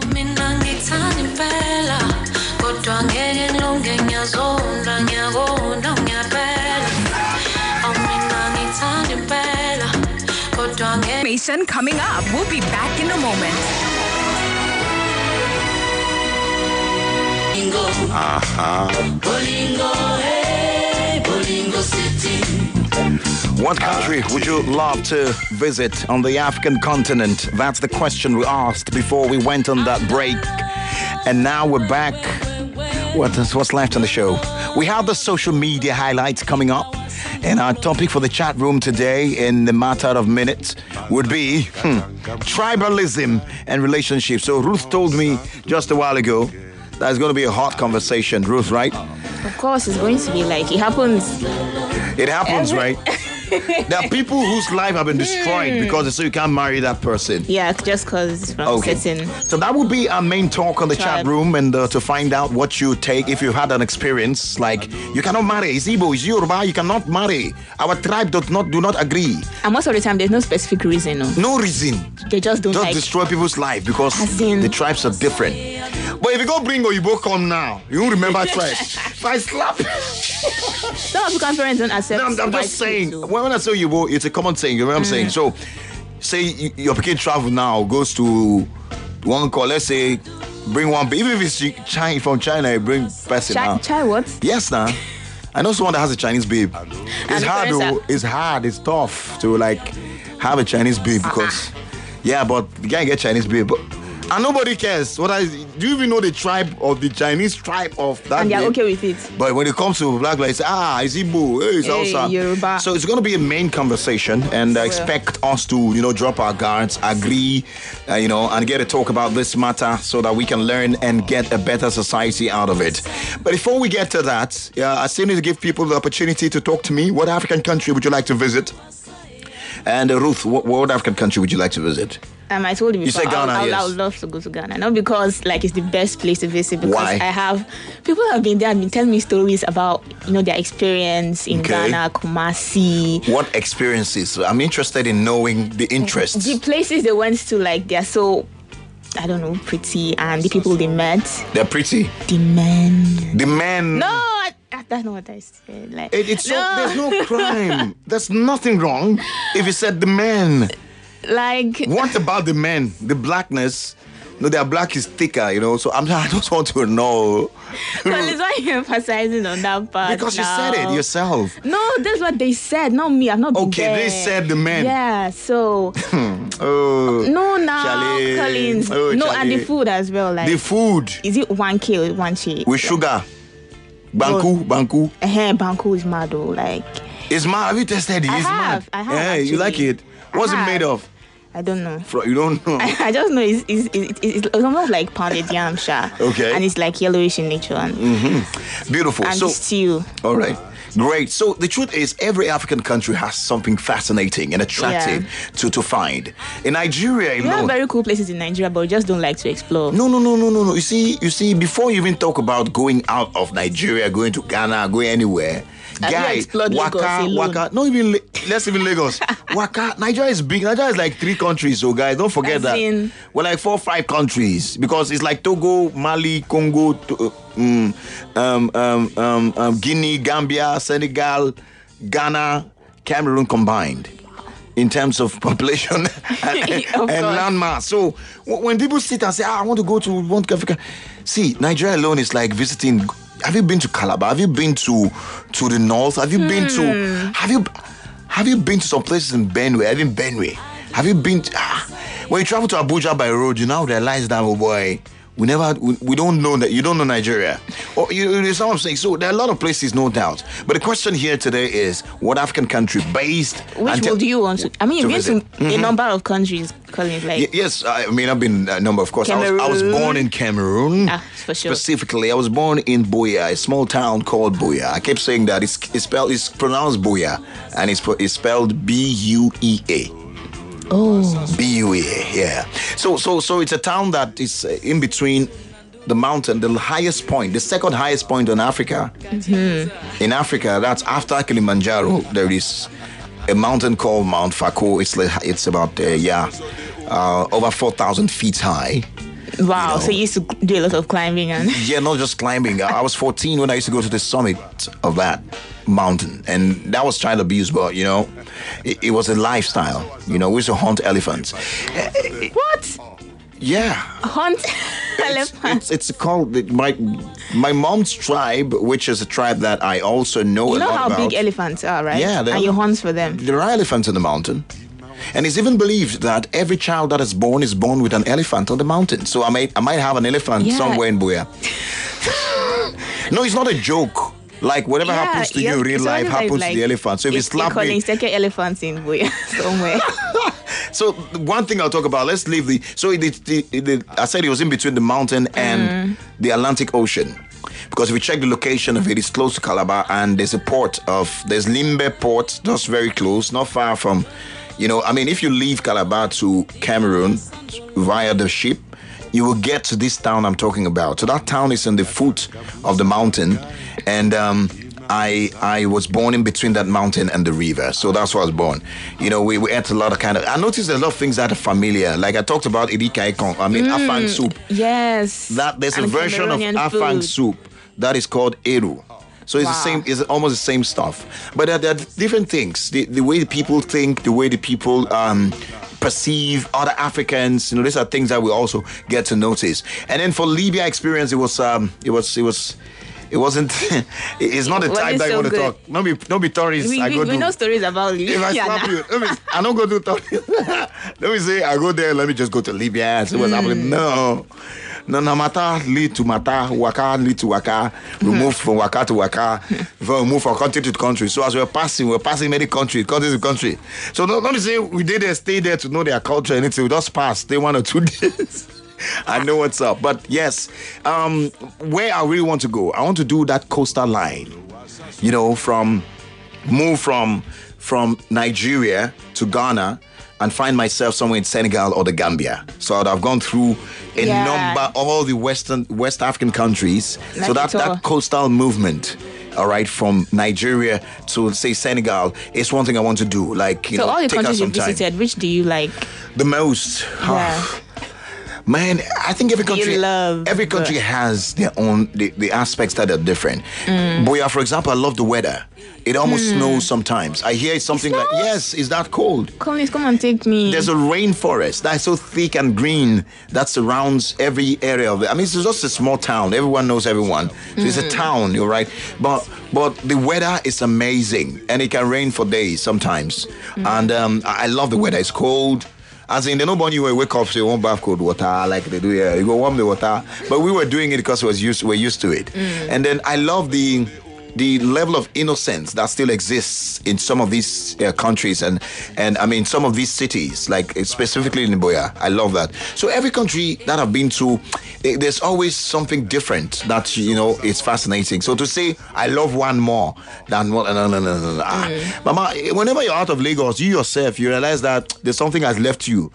Information coming up. We'll be back in a moment. What country would you love to visit on the African continent? That's the question we asked before we went on that break. And now we're back. What's left on the show? We have the social media highlights coming up. And our topic for the chat room today, in the matter of minutes, would be tribalism and relationships. So Ruth told me just a while ago that's going to be a hot conversation. Ruth, right? Of course, it's going to be like, it happens. It happens, right? There are people whose life have been destroyed because they say you can't marry that person. Yeah, just because from certain. So that would be our main talk on the chat room, and to find out what you take if you had an experience like you cannot marry. It's Igbo, it's Yoruba, you cannot marry. Our tribe do not agree. And most of the time, there's no specific reason. No reason. They just don't like destroy people's life because the tribes are different. But if you go bring Oyibo come now, you won't remember tribes. If I slap. Some African parents don't accept. No, I'm just saying. When I say Oyibo, it's a common thing. You know what I'm saying? So, say your kid travel now, goes to one call. Let's say, bring one. Even if it's from China, you bring person now. Chai what? Yes, now. I know someone that has a Chinese babe. It's hard though. It's hard. It's tough to like have a Chinese babe because, yeah, but you can't get Chinese babe. And nobody cares. Do you even know the tribe of the Chinese tribe of that? And they're okay with it. But when it comes to black lives, it's Igbo, it's Hausa. Yoruba. So it's going to be a main conversation, and expect us to, drop our guards, agree, and get a talk about this matter so that we can learn and get a better society out of it. But before we get to that, I still need to give people the opportunity to talk to me. What African country would you like to visit? And Ruth, what African country would you like to visit? I told you before, you said Ghana, I would love to go to Ghana. Not because it's the best place to visit, because people have been there and been telling me stories about, their experience in Ghana, Kumasi. What experiences? I'm interested in knowing the interests. The places they went to, they're so, I don't know, pretty, and the people they met. They're pretty? The men. The men? No, that's not what I said. There's no crime. There's nothing wrong if you said the men. What about the men? The blackness? No, their black is thicker, so I just want to know. Well, it's why you're emphasizing on that part. Because you said it yourself. No, that's what they said, not me. I've not been there. They said the men. Yeah, so. No, now, Charlie. Collins. No, Charlie. And the food as well. The food. Is it 1K or 1K? With sugar. Banku. Banku is mad though. It's mad. Have you tested it? I have. Yeah, you like it? What's it made of? I don't know. You don't know? I just know it's almost like pounded yam, sha. Okay. And it's yellowish in nature. Beautiful. And stew. All right. Great. So the truth is, every African country has something fascinating and attractive to find. In Nigeria, we have very cool places in Nigeria, but we just don't like to explore. No. You see, before you even talk about going out of Nigeria, going to Ghana, going anywhere, Guy, Waka, not even less even Lagos. Waka, Nigeria is big. Nigeria is like 3 countries, so guys, don't forget that. We're like 4 or 5 countries because it's like Togo, Mali, Congo, Guinea, Gambia, Senegal, Ghana, Cameroon combined in terms of population and landmass. So when people sit and say, I want to go to one Africa, see, Nigeria alone is like visiting. Have you been to Calabar? Have you been to the north? Have you been to have you been to some places in Benue? Have you been Benue? Have you been to, when you travel to Abuja by road, you now realize that, oh boy, we don't know that. You don't know Nigeria. Or you know what I'm saying? So there are a lot of places, no doubt. But the question here today is, what African country based? Which would you want to? I mean, you've been to a number of countries, Colin. Like yes, I mean, I've been a number, of course. I was born in Cameroon. For sure. Specifically, I was born in Buea, a small town called Buea. I kept saying that it's pronounced Buea, and it's spelled B-U-E-A. Oh, B-U-E-A, yeah. So it's a town that is in between the mountain, the highest point, the second highest point in Africa. Mm-hmm. In Africa, that's after Kilimanjaro. There is a mountain called Mount Fako. It's about over 4,000 feet high. Wow, so you used to do a lot of climbing and yeah, not just climbing. I was 14 when I used to go to the summit of that mountain, and that was child abuse, but you know, it was a lifestyle. You know, we used to hunt elephants. What? Yeah, hunt elephants. It's called my mom's tribe, which is a tribe that I also know. You know how about. Big elephants are, right? Yeah, and you hunt for them. There are elephants in the mountain. And it's even believed that every child that is born with an elephant on the mountain. So I might have an elephant somewhere in Buea. No, it's not a joke. Like whatever happens to you in real life happens to the elephant. So if you slap me, elephants in Buea somewhere. So one thing I'll talk about. Let's leave I said it was in between the mountain and the Atlantic Ocean. Because if you check the location of it, it's close to Calabar, and there's Limbe Port, just very close, not far from. You know, I mean, if you leave Calabar to Cameroon via the ship, you will get to this town I'm talking about. So that town is on the foot of the mountain, and I was born in between that mountain and the river. So that's where I was born. You know, we ate a lot of I noticed a lot of things that are familiar. Like I talked about Edika Ikong, afang soup. Yes. There's a version of afang soup that is called Eru. So it's the same. It's almost the same stuff, but there are different things. The way people think, the way the people perceive other Africans. You know, these are things that we also get to notice. And then for Libya experience, it wasn't. It's not the type that you want to talk. Don't be tourists. We know stories about Libya. If I slap you, I don't go do tourists. Let me say I go there. Let me just go to Libya and see what's happening. No, mata lead to mata, waka lead to waka. We move from waka to waka. We move from country to country. So as we're passing many country to country. So don't say we stay there to know their culture and we just pass. Stay 1 or 2 days. I know what's up. But yes, where I really want to go, I want to do that coastal line. You know, move from Nigeria to Ghana and find myself somewhere in Senegal or the Gambia. So I'd have gone through a number of all the West African countries. So that coastal movement, all right, from Nigeria to say Senegal is one thing I want to do. Like, so all the countries you visited, which do you like the most? Yeah. Man, I think every country has their own the aspects that are different. Buea, for example, I love the weather. It almost snows sometimes. I hear something like, yes, is that cold? Come and take me. There's a rainforest that is so thick and green that surrounds every area of it. I mean, it's just a small town. Everyone knows everyone. So it's a town, you're right. But the weather is amazing, and it can rain for days sometimes. And I love the weather. It's cold. As in, they don't want you to wake up, say, one bath cold water, like they do here. You go warm the water. But we were doing it because we're used to it. And then I love the level of innocence that still exists in some of these countries and I mean some of these cities, like specifically in Buea. I love that. So every country that I've been to, there's always something different that, you know, it's fascinating. So to say I love one more than one, no. Mama, whenever you're out of Lagos, you yourself, you realize that there's something has left you.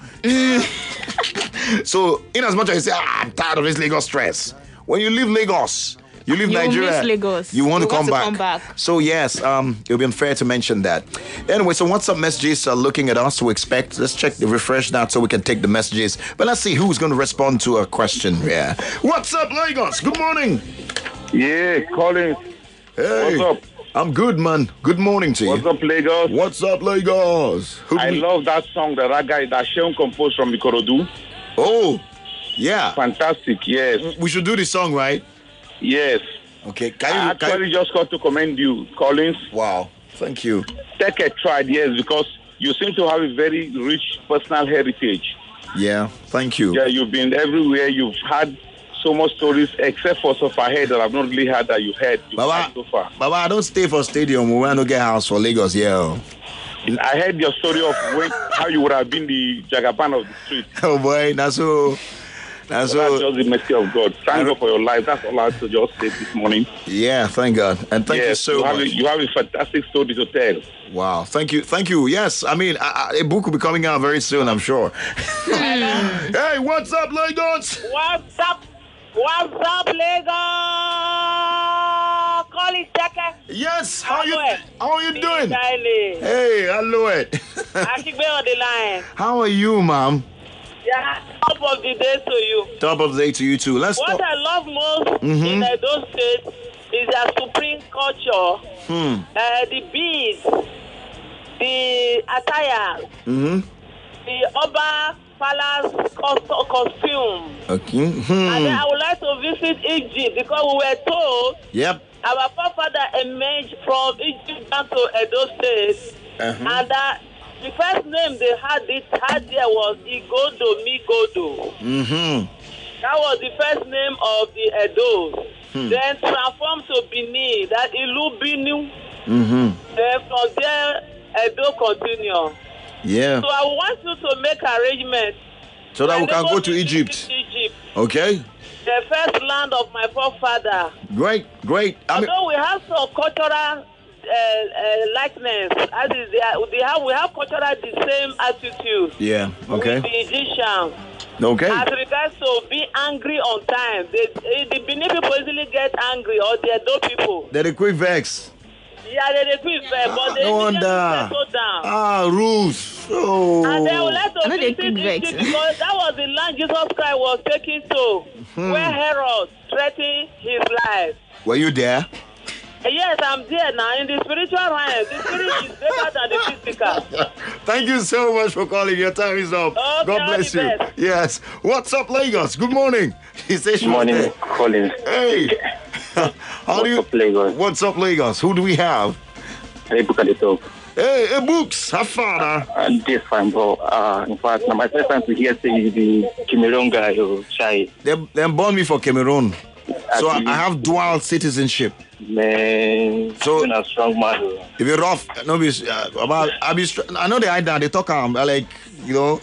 So in as much as you say, I'm tired of this Lagos stress, when you leave Lagos, You leave Nigeria. Miss Lagos. You want to come back. So yes, it would be unfair to mention that. Anyway, so WhatsApp messages are looking at us to expect. Let's refresh that so we can take the messages. But let's see who's going to respond to a question. Yeah. What's up, Lagos? Good morning. Yeah, Collins. Hey. What's up? I'm good, man. Good morning to you. What's up, Lagos? What's up, Lagos? I love that song that guy that Sheon composed from Ikorodu. Oh, yeah. Fantastic, yes. We should do the song, right? Yes. Okay. I actually just got to commend you, Collins. Wow. Thank you. Take a try, yes, because you seem to have a very rich personal heritage. Yeah, thank you. Yeah, you've been everywhere. You've had so much stories, except for so far ahead that I've not really heard that you heard so far. Baba, I don't stay for stadium. We want to get house for Lagos, yeah. I heard your story of how you would have been the Jagaban of the street. Oh boy, that's so. That's just the mercy of God. Thank God for your life. That's all I have to just say this morning. Yeah, thank God. And thank you so much. You have a fantastic story to tell. Wow, thank you. Thank you. Yes, I mean, a book will be coming out very soon, I'm sure. Hey, what's up, Lagos? What's up? What's up, Lagos? Call it Chaka. Yes, how are you doing? Hey, hello it. I should be on the line. How are you, ma'am? Yeah, top of the day to you. Top of the day to you too. What I love most in those states is their supreme culture. The beads, the attire, the Oba Palace costume. Okay. And then I would like to visit Egypt because we were told our forefather emerged from Egypt down to Edo State, and that the first name they had there was Igodo Migodo. That was the first name of the Edos. Then transformed to Benin, that Ilu Binu. Then from there, Edo continue. Yeah. So I want you to make arrangements so that we can go to Egypt. Okay. The first land of my forefather. Great. Although we have some cultural likeness, as is we have cultural the same attitude. Yeah. Okay. With the Egyptians. Okay. As regards to be angry on time, the Benin people easily get angry, or the Edo people. They're the quick vex. Yeah, they're the quick vex, but they settle down. Rules. Oh. And they would like to visit Egypt because that was the land Jesus Christ was taken to, where Herod threatened his life. Were you there? Yes, I'm there now. In the spiritual realm, the spirit is better than the physical. Thank you so much for calling. Your time is up. Okay, God bless you. best. Yes. What's up, Lagos? Good morning. Good morning, Collins. Hey. What's up, Lagos? Who do we have? Hey, Book at the top. Hey, Books. How far? This fine, bro. In fact, now my first time to hear say the Cameroon guy or Chai. They born me for Cameroon. So I have dual citizenship. Man, so you're a strong man. If you're rough, no be I know they hide down. They talk like, you know.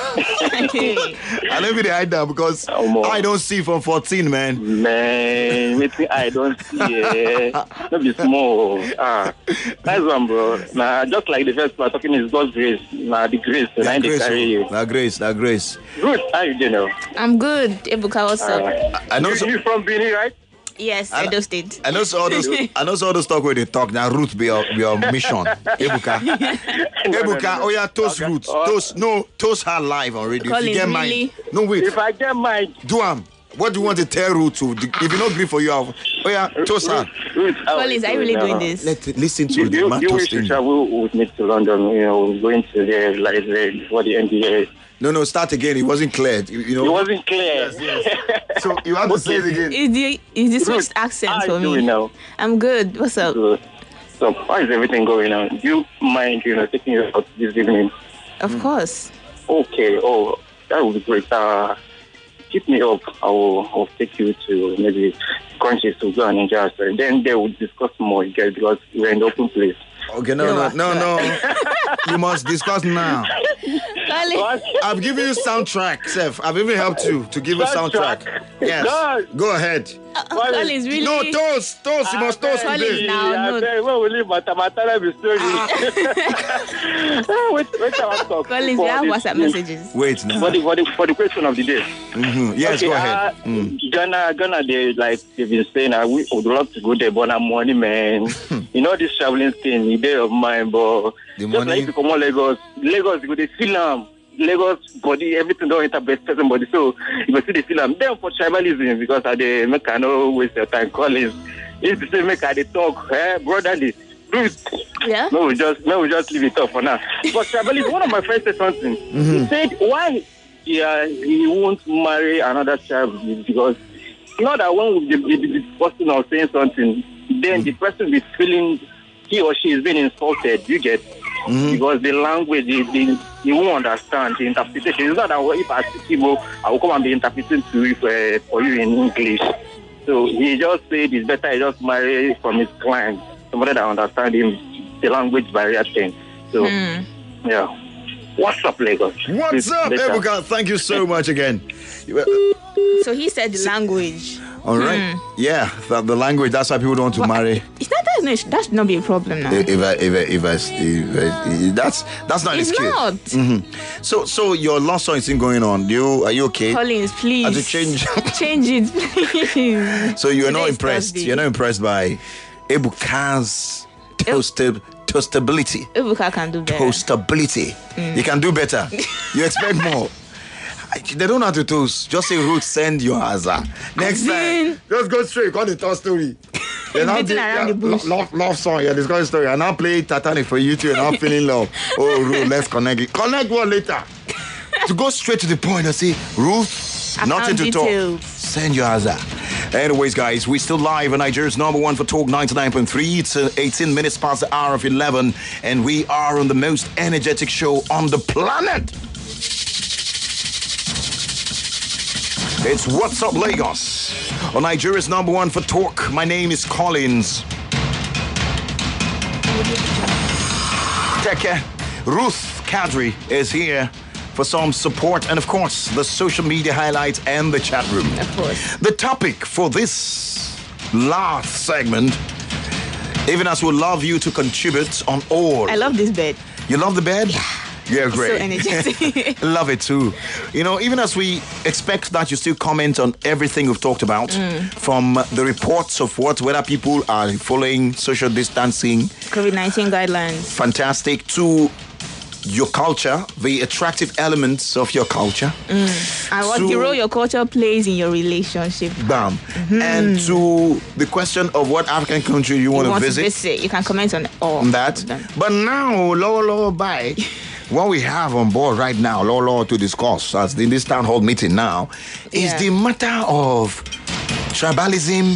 I know they hide down because I don't see from 14, man. Man, I don't see. Not be small. Nice one, bro. Nah, just like the first part talking is God's grace. Nah, the grace. That carry you. That grace. Good. How you doing now? I'm good. Ebuka, what's up? I know you from Benin, right? Yes, Edo State. I know all those talk where they talk. Now root be your mission. Ebuka. Oh yeah, toast roots. Toast her live on radio. Collins, if you get really? mine. No wait. If I get mine, do what do you want to tell root to? If you not agree for you, oh yeah, toast her. Collins, are you really doing this? Listen to the man toasting. You wish to travel with me to London, going to there like before the NDA. No, start again. It wasn't clear. It wasn't clear. Yes. So you have to say it again. Is this switched accent for me? Now? I'm good. What's up? Good. So how is everything going on? Do you mind, taking you out this evening? Of course. Okay. Oh, that would be great. Keep me up. I'll take you to maybe countries to go and enjoy ourselves. Then they will discuss more again because we're in the open place. Okay, no. You must discuss now. I've given you soundtrack, Seth. I've even helped you to give you soundtrack. Yes. Go ahead. Collins, really? No, toast. You must toast today. Now, no. When we leave Matala be story. Wait, I want to talk. Collins, you have WhatsApp messages. Wait, now. For the question of the day. Yes, go ahead. Ghana, they've been saying, we would love to go there, but I'm money, man. You know, this traveling thing, the day of mine, but the just money. like to come on Lagos, go to film. Lagos body, everything don't interpret person body. So you go see the film. Then for tribalism, because I dey make I no waste your time. Collins, it's the same make I dey talk, brotherly. Yeah. No, we just leave it off for now. But tribalism, one of my friends said something. He said why he won't marry another tribe because not that when the person is saying something, then the person is feeling he or she is being insulted. You get. Because the language, you won't understand the interpretation. It's not that if I speak Igbo, I will come and be interpreting to you for you in English. So he just said it's better he just marry from his client, somebody that understand him, the language barrier thing. So, yeah. What's up, Lagos? What's up, Ebuka? Thank you so much again. So he said the language. All right. Yeah, the language. That's why people don't want to marry. That should not be a problem now. If that's not an excuse. It's not. So your love song is still going on. Are you okay? Collins, please. Has to change. Change it, please. So you're not impressed. You're not impressed by Ebuka's toastability. Ebuka can do better. Toastability. You can do better. You expect more. They don't have to toast. Just say, Ruth, send your answer. Next time, just go straight. Call the toast story. Love song. Yeah, discuss story. And I'll play Titanic for you too. And I'm feeling love. Oh, Ruth, let's connect it. Connect one later. To go straight to the point and say, Ruth, nothing to talk. Send your answer. Anyways, guys, we're still live on Nigeria's #1 for Talk 99.3. It's 18 minutes past the hour of 11. And we are on the most energetic show on the planet. It's What's Up Lagos on Nigeria's #1 for Talk. My name is Collins. Take care. Ruth Kadri is here for some support and, of course, the social media highlights and the chat room. Of course. The topic for this last segment, even as we love you to contribute on all. I love this bed. You love the bed? Yeah. Yeah, great. So energetic. Love it too. You know, even as we expect that you still comment on everything we've talked about, from the reports of whether people are following social distancing, COVID-19 guidelines, fantastic, to your culture, the attractive elements of your culture, and what the role your culture plays in your relationship. Bam. And to the question of what African country you want to visit. You can comment on all on that. But now, low, bye. What we have on board right now, Lolo, to discuss as in this town hall meeting now, is the matter of tribalism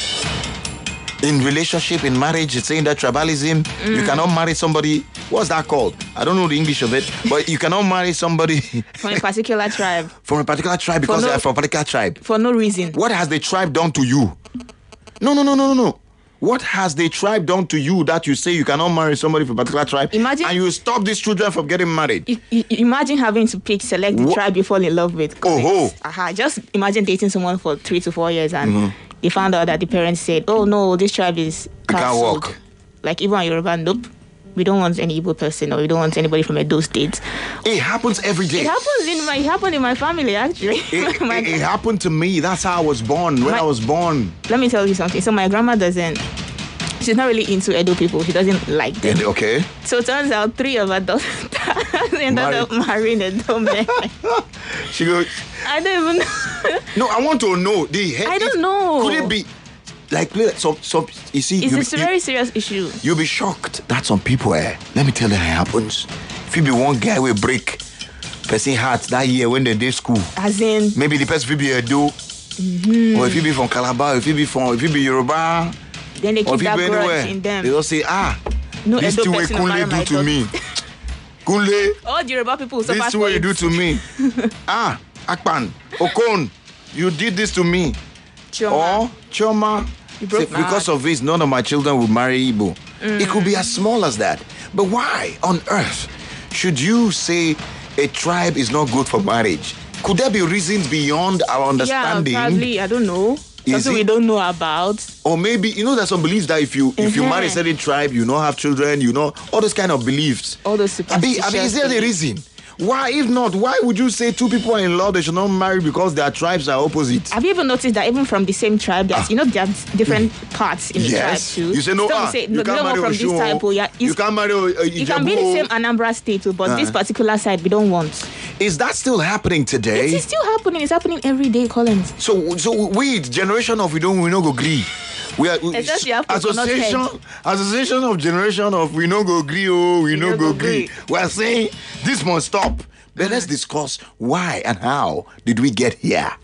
in relationship, in marriage. It's saying that tribalism, you cannot marry somebody. What's that called? I don't know the English of it, but you cannot marry somebody from a particular tribe. From a particular tribe because they are from a particular tribe. For no reason. What has the tribe done to you? No. What has the tribe done to you that you say you cannot marry somebody from a particular tribe? Imagine, and you stop these children from getting married. Imagine having to select the tribe you fall in love with. Just imagine dating someone for 3 to 4 years and you found out that the parents said, oh no, this tribe is cancelled. Can't work. Like even on Yoruba, nope. We don't want any Igbo person or we don't want anybody from Edo State. It happens every day. It happened in my family, actually. It happened to me. That's how I was born. I was born. Let me tell you something. So my grandma she's not really into Edo people. She doesn't like them. Okay. So it turns out 3 of her daughters ended up marrying Edo men. She goes, I don't even know. No, I want to know. I don't know. Could it be like so you see, it's a very serious issue. You'll be shocked that some people let me tell you how it happens. If you be one guy will break person heart that year when they did school. As in maybe the person will be Edo. Or if you be from Calabar, if you be Yoruba, then they keep that grudge in them. They don't say, no this Edo thing what Kunle do to me. Kunle, all the Yoruba people this is what you do to me. Akpan, Okon, you did this to me. Choma, because of this, none of my children will marry Igbo. It could be as small as that. But why on earth should you say a tribe is not good for marriage? Could there be reasons beyond our understanding? Yeah, probably. I don't know. Something we don't know about. Or maybe, there's some beliefs that if you marry a certain tribe, you not have children, all those kind of beliefs. All those superstitions. I mean, is there the reason? Why, if not, why would you say two people are in law, they should not marry because their tribes are opposite? Have you ever noticed that even from the same tribe, there's, there's different parts in the tribe too? You say, no, you can't marry from this type. You can't marry you can be the same Anambra State, but this particular side we don't want. Is that still happening today? It is still happening. It's happening every day, Collins. So we, generation of we don't go agree. We are association of generation of we no go agree. We no go agree. We are saying this must stop. But let's discuss why and how did we get here.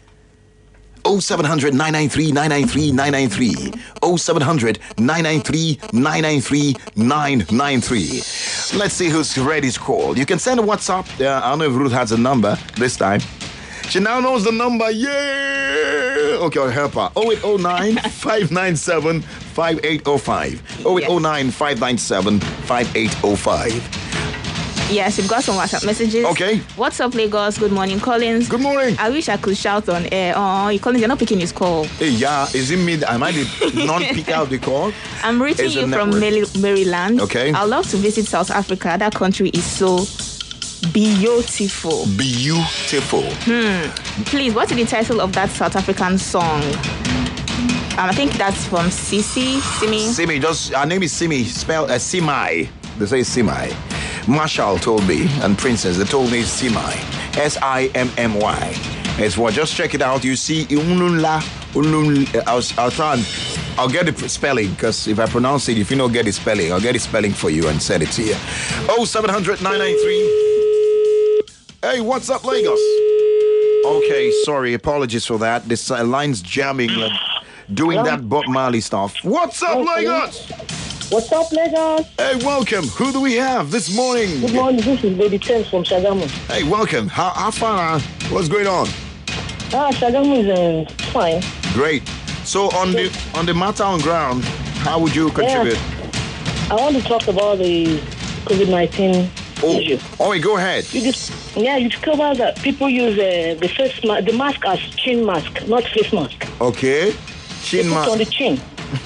0700 993 993 993 0700 993 993 993. Let's see who's ready to call. You can send a WhatsApp. I don't know if Ruth has a number this time. She now knows the number. Yeah. Okay, I'll help her. 0809 597 5805. 0809 597 5805. Yes, we've got some WhatsApp messages. Okay. What's up, Lagos? Good morning, Collins. Good morning. I wish I could shout on air. Oh, Collins, you're not picking his call. Hey, yeah. Is it me? Am I the non-pick out the call? I'm reaching you from Maryland. Okay. I'd love to visit South Africa. That country is so beautiful. Beautiful. Please, what is the title of that South African song? I think that's from Simi. Her name is Simi. Spelled Simai. They say Simai. Marshall told me, and Princess, they told me it's Simai. Simmy. It's what? Just check it out. You see, I'll get the spelling, because if I pronounce it, if you don't get the spelling, I'll get the spelling for you and send it to you. 0700 993. Hey, what's up, Lagos? Okay, sorry, apologies for that. This line's jamming, doing that Bob Marley stuff. What's up, Lagos? What's up, Lagos? Hey, welcome. Who do we have this morning? Good morning. This is Baby Tens from Shagamu. Hey, welcome. How far? What's going on? Shagamu is fine. Great. So on the matter on ground, how would you contribute? I want to talk about the COVID-19 issue. Oh, wait, go ahead. You discover that people use the mask as chin mask, not face mask. Okay. Chin mask. on the chin.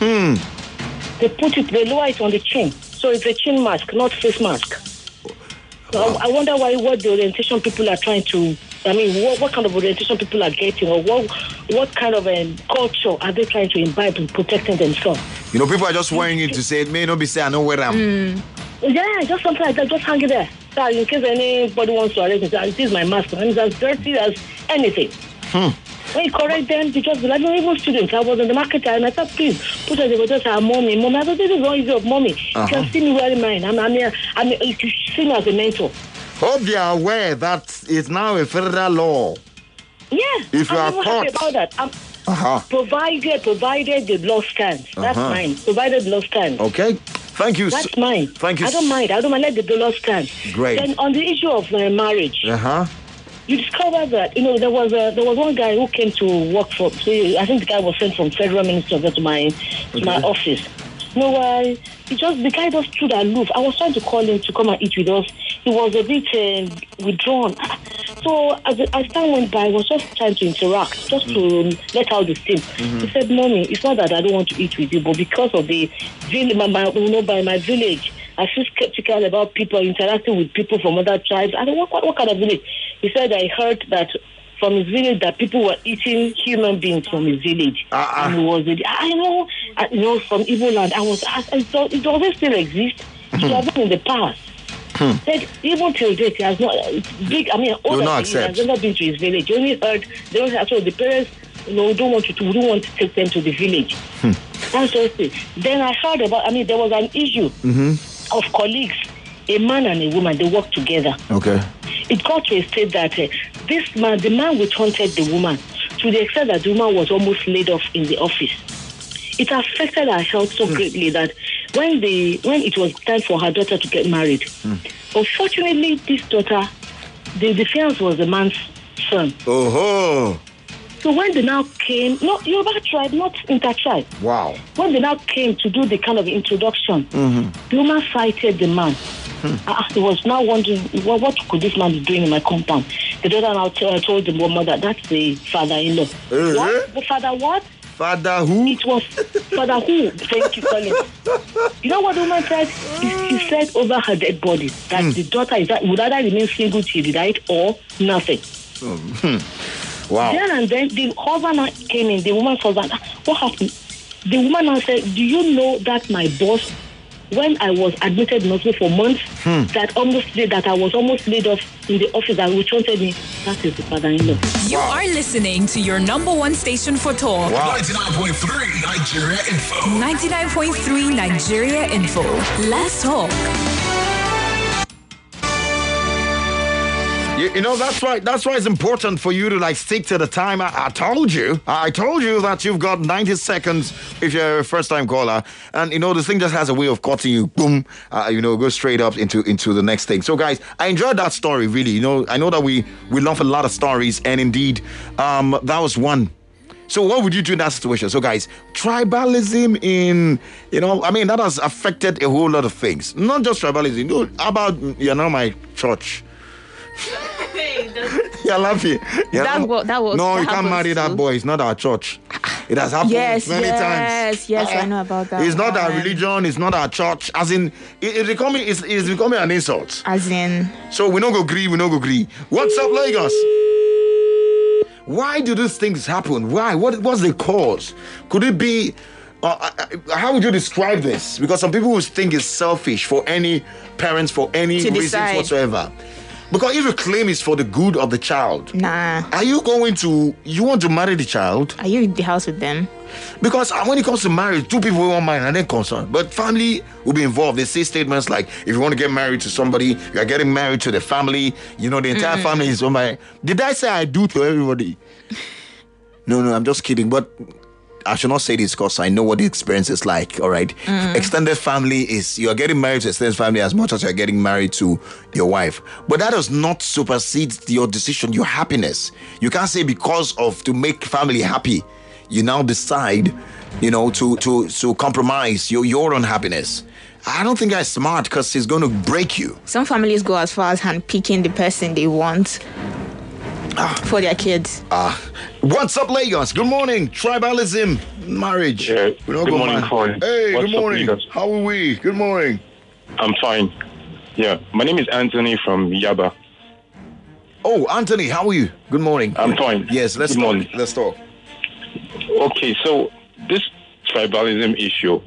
They lower it on the chin. So it's a chin mask, not face mask. So I wonder what the orientation people are trying to, what kind of orientation people are getting, or what kind of culture are they trying to imbibe in protecting themselves? People are just wearing it to say, it may not be say, I know where I'm. Yeah, just something like that, just hang it there. So in case anybody wants to arrest me, this is my mask, and it's as dirty as anything. When you correct them, they just be like, no, even students. I was in the market and I thought, please, put on the just mommy. I thought, this is not easy of mommy. You can see me wearing mine. You should see me as a mentor. Hope they are aware that it's now a federal law. Yeah. If you are caught. About that. Provided the law stands. That's mine. Provided the law stands. Okay. Thank you. That's mine. Thank you. I don't mind. Let the law stand. Great. Then on the issue of marriage. You discover that, there was one guy who came to work for, I think the guy was sent from Federal Minister to my office. The guy just stood aloof. I was trying to call him to come and eat with us. He was a bit withdrawn. So as time went by, I was just trying to interact, just to let out the steam. He said, Mommy, it's not that I don't want to eat with you, but because of the by my village, I feel skeptical about people interacting with people from other tribes. I don't know what kind of village. He said I heard that from his village that people were eating human beings from his village. And it was, from Igbo land. I thought, it doesn't still exist. It was in the past. Said even till date, he has not big. He has never been to his village. He only heard the parents, don't want to take them to the village. That's just it. Then I heard about. There was an issue of colleagues, a man and a woman. They worked together. Okay. It got to a state that the man withhunted the woman to the extent that the woman was almost laid off in the office. It affected her health so greatly that when it was time for her daughter to get married, unfortunately, this daughter, the fiancé was the man's son. Oh. So when they now came, not Yoruba tribe, not inter-tribe. Wow. When they now came to do the kind of introduction, the woman cited the man He was now wondering, what could this man be doing in my compound? The daughter now told the mother, that's the father-in-law. What? The father what? Father who? It was father who. Thank you, Colin. You know what the woman said? He said over her dead body that the daughter would either remain single till he died or nothing. Wow. Then and then the husband came in, the woman's husband. What happened? The woman now said, do you know that my boss, when I was admitted in hospital for months, that I was almost laid off in the office and which wanted me? That is the father-in-law. You are listening to your number one station for talk. Wow. 99.3 Nigeria Info. 99.3 Nigeria Info. Let's talk. You know, that's why it's important for you to stick to the time. I told you that you've got 90 seconds if you're a first-time caller. And, this thing just has a way of cutting you. Boom. Go straight up into the next thing. So, guys, I enjoyed that story, really. I know that we love a lot of stories. And, indeed, that was one. So what would you do in that situation? So, guys, tribalism that has affected a whole lot of things. Not just tribalism. How about, my church? You're laughing. That was. No, you can't marry too. that boy. It's not our church. It has happened many times. Yes, I know about that. It's not our religion. It's not our church. As in, it's becoming an insult. As in. So we don't go agree. What's up, Lagos? Why do these things happen? Why? What's the cause? Could it be? How would you describe this? Because some people will think it's selfish for any parents for any reasons whatsoever. Because if you claim it's for the good of the child, are you want to marry the child? Are you in the house with them? Because when it comes to marriage, two people won't mind and then concerned. But family will be involved. They say statements like, if you want to get married to somebody, you are getting married to the family. The entire family is on my... Did I say I do to everybody? No, I'm just kidding. But I should not say this because I know what the experience is like, all right? Extended family is, you are getting married to extended family as much as you're getting married to your wife. But that does not supersede your decision, your happiness. You can't say because to make family happy, you now decide, to compromise your own happiness. I don't think that's smart because it's going to break you. Some families go as far as handpicking the person they want for their kids. What's up, Lagos? Good morning. Tribalism, marriage. Yeah. Good morning, Colin. Hey, What's good morning. Up, how are we? Good morning. I'm fine. Yeah, my name is Anthony from Yaba. Oh, Anthony, how are you? Good morning. I'm fine. Yes, let's Good talk. morning. Let's talk. Okay, so this tribalism issue,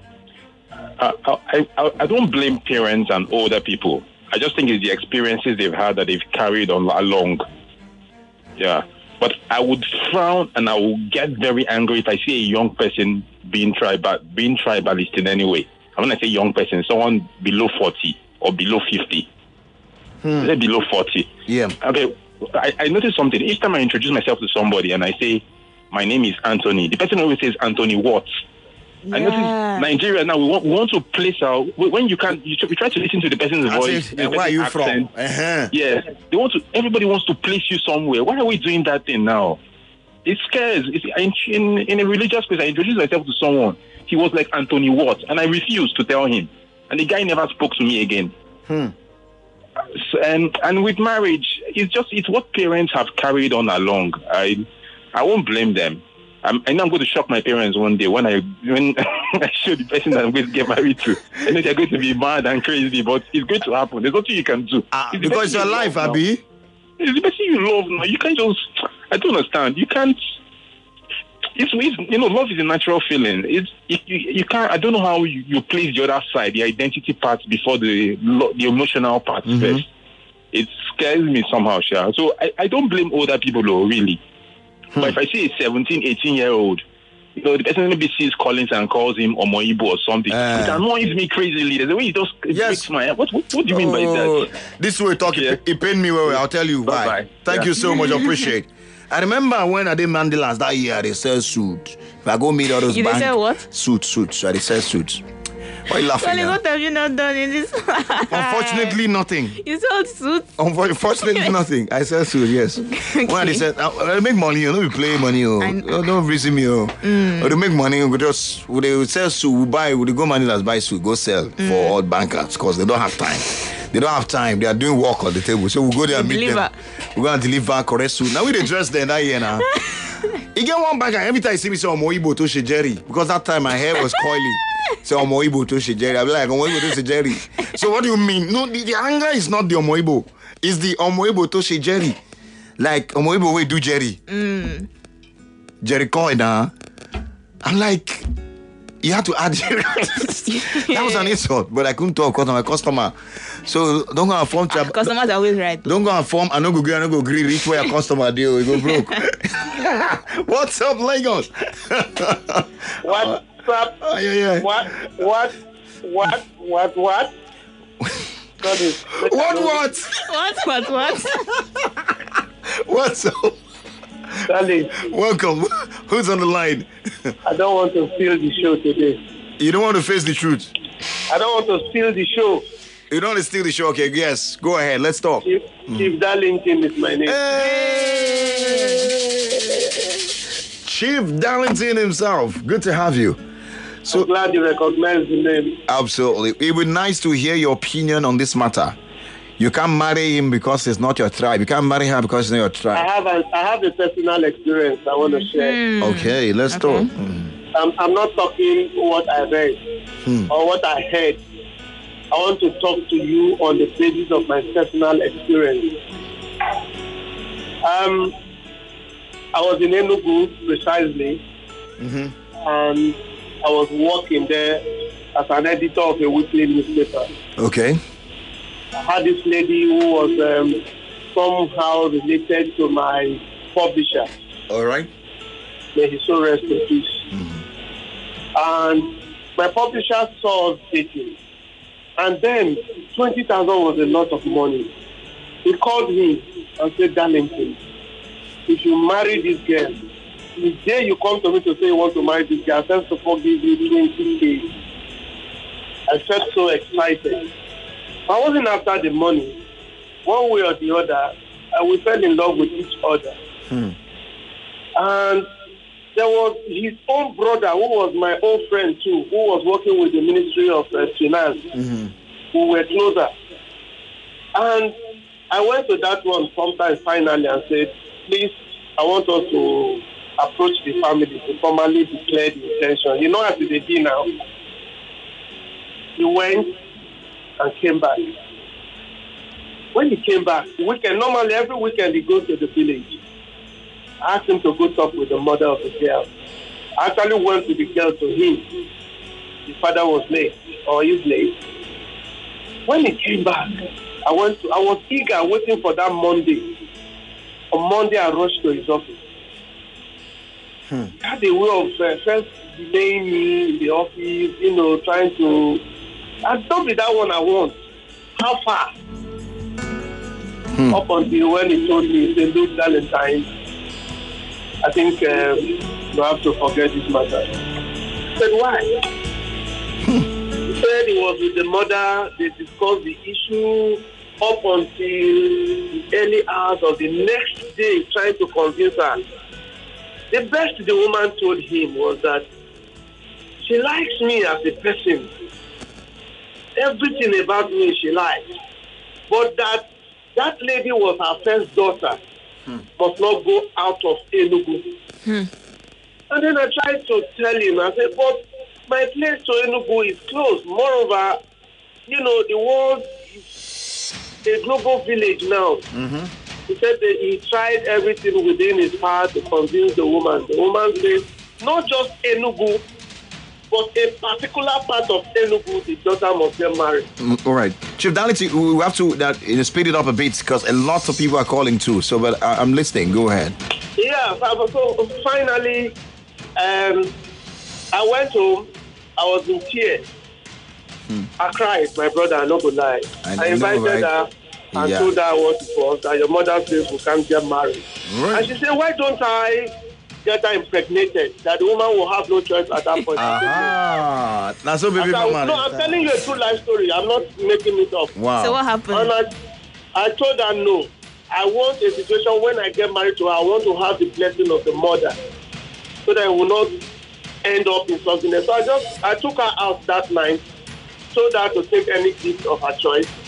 I don't blame parents and older people. I just think it's the experiences they've had that they've carried on along. Yeah, but I would frown and I will get very angry if I see a young person being tribalist in any way. And when I say young person, someone below 40 or below 50. Say below 40. Yeah. Okay, I noticed something. Each time I introduce myself to somebody and I say, my name is Anthony, the person always says Anthony what? Yeah. I notice Nigeria now, we want to place when you try to listen to the person's voice. Where are you accent, from? Yes. Everybody wants to place you somewhere. Why are we doing that thing now? It scares. In a religious place, I introduced myself to someone. He was like Anthony Watt, and I refused to tell him. And the guy never spoke to me again. So, and with marriage, it's what parents have carried on along. I won't blame them. I know I'm going to shock my parents one day when I show the person that I'm going to get married to. I know they're going to be mad and crazy, but it's going to happen. There's nothing you can do. Because it's your life, Abi. It's the person you love now. You can't just... I don't understand. You can't... love is a natural feeling. You can't... I don't know how you place the other side, the identity part before the emotional part first. It scares me somehow, Sha. So I don't blame older people, though, really. But if I see a 17, 18-year-old, the person maybe sees Collins and calls him Omoibo or something, it annoys me crazily. There's a way he just breaks my head. What do you mean by that? This way talking, it pained me well. I'll tell you why. Thank you so much. I appreciate it. I remember when I did Mandelas that year, they sell suits. If I go meet all those banks. You sell what? Suits. They sell suits. Why are you laughing? Well, what have you not done in this? Unfortunately, nothing. You sold suits? Unfortunately, nothing. I sell suits, yes. Okay. When they said, I make money, don't play money, don't visit me. Or they make money, they sell suits, we go Manilas, buy suits, go sell for all bankers because they don't have time. They don't have time. They are doing work on the table. So we'll go there and meet them. We're going to deliver correct soon. Now we the dress there that year now. You get one bag and every time you see me say Omoibo to Jerry. Because that time my hair was coily. So Omoibo to Jerry. I'll be like, Omoibo to Jerry. So what do you mean? No, the anger is not the Omoibo. It's the Omoibo to Jerry. Like Omoibo we do Jerry. Jerry coin, huh? I'm like, you have to add Jerry. That was an insult, but I couldn't talk because I'm a customer. So don't go and form trouble. Customers are always right. Don't go and form. I no go agree. Reach where your customer deal. You go broke. What's up, Lagos? What's up? Yeah. What? What? What's up? Darling. Welcome. Who's on the line? I don't want to steal the show today. You don't want to face the truth? I don't want to steal the show. You don't want to steal the show? Okay, yes. Go ahead. Let's talk. Chief Darlington is my name. Hey! Chief Darlington himself. Good to have you. So I'm glad you recognize the name. Absolutely. It would be nice to hear your opinion on this matter. You can't marry him because it's not your tribe. You can't marry her because it's not your tribe. I have a personal experience I want to share. Okay, let's talk. I'm not talking what I read or what I heard. I want to talk to you on the basis of my personal experience. I was in Enugu precisely, and I was working there as an editor of a weekly newspaper. Okay. I had this lady who was somehow related to my publisher. All right. May he so rest in peace. And my publisher saw us dating. And then 20,000 was a lot of money. He called me and said, Darlington, if you marry this girl, the day you come to me to say you want to marry this girl, I first of all give you 20K. I felt so excited. I wasn't after the money. One way or the other, we fell in love with each other. And there was his own brother, who was my old friend too, who was working with the Ministry of Finance, who were closer. And I went to that one sometime finally and said, please, I want us to approach the family to formally declare the intention. You know, as they did now. He went and came back. When he came back, normally every weekend he goes to the village. I asked him to go talk with the mother of the girl. I actually went with the girl to him. His father was late, or is late. When he came back, I was eager, waiting for that Monday. On Monday, I rushed to his office. He had a way of first delaying me in the office, trying to... And don't be that one I want. How far? Up until when he told me, he said, look, Valentine, I think you have to forget this matter. I said, why? He said he was with the mother. They discussed the issue up until the early hours of the next day, trying to convince her. The best the woman told him was that she likes me as a person. Everything about me she likes. But that lady was her first daughter. Must not go out of Enugu. And then I tried to tell him, I said, but my place to Enugu is close. Moreover, the world is a global village now. He said that he tried everything within his power to convince the woman. The woman said, not just Enugu, but a particular part of Enugu, the daughter must get married. All right. Chief Darlington, we have to speed it up a bit because a lot of people are calling too. So, but I'm listening. Go ahead. Yeah. So finally, I went home. I was in tears. I cried, my brother, I'm not going to lie. I invited her and told her what it was, that your mother says we can't get married. Right. And she said, why don't I get her impregnated, that the woman will have no choice at that point. That's so baby mama. No, I'm telling you a true life story. I'm not making it up. Wow. So what happened? And I told her no. I want a situation when I get married to her, I want to have the blessing of the mother so that I will not end up in something else. So I took her out that night, told her to take any gift of her choice.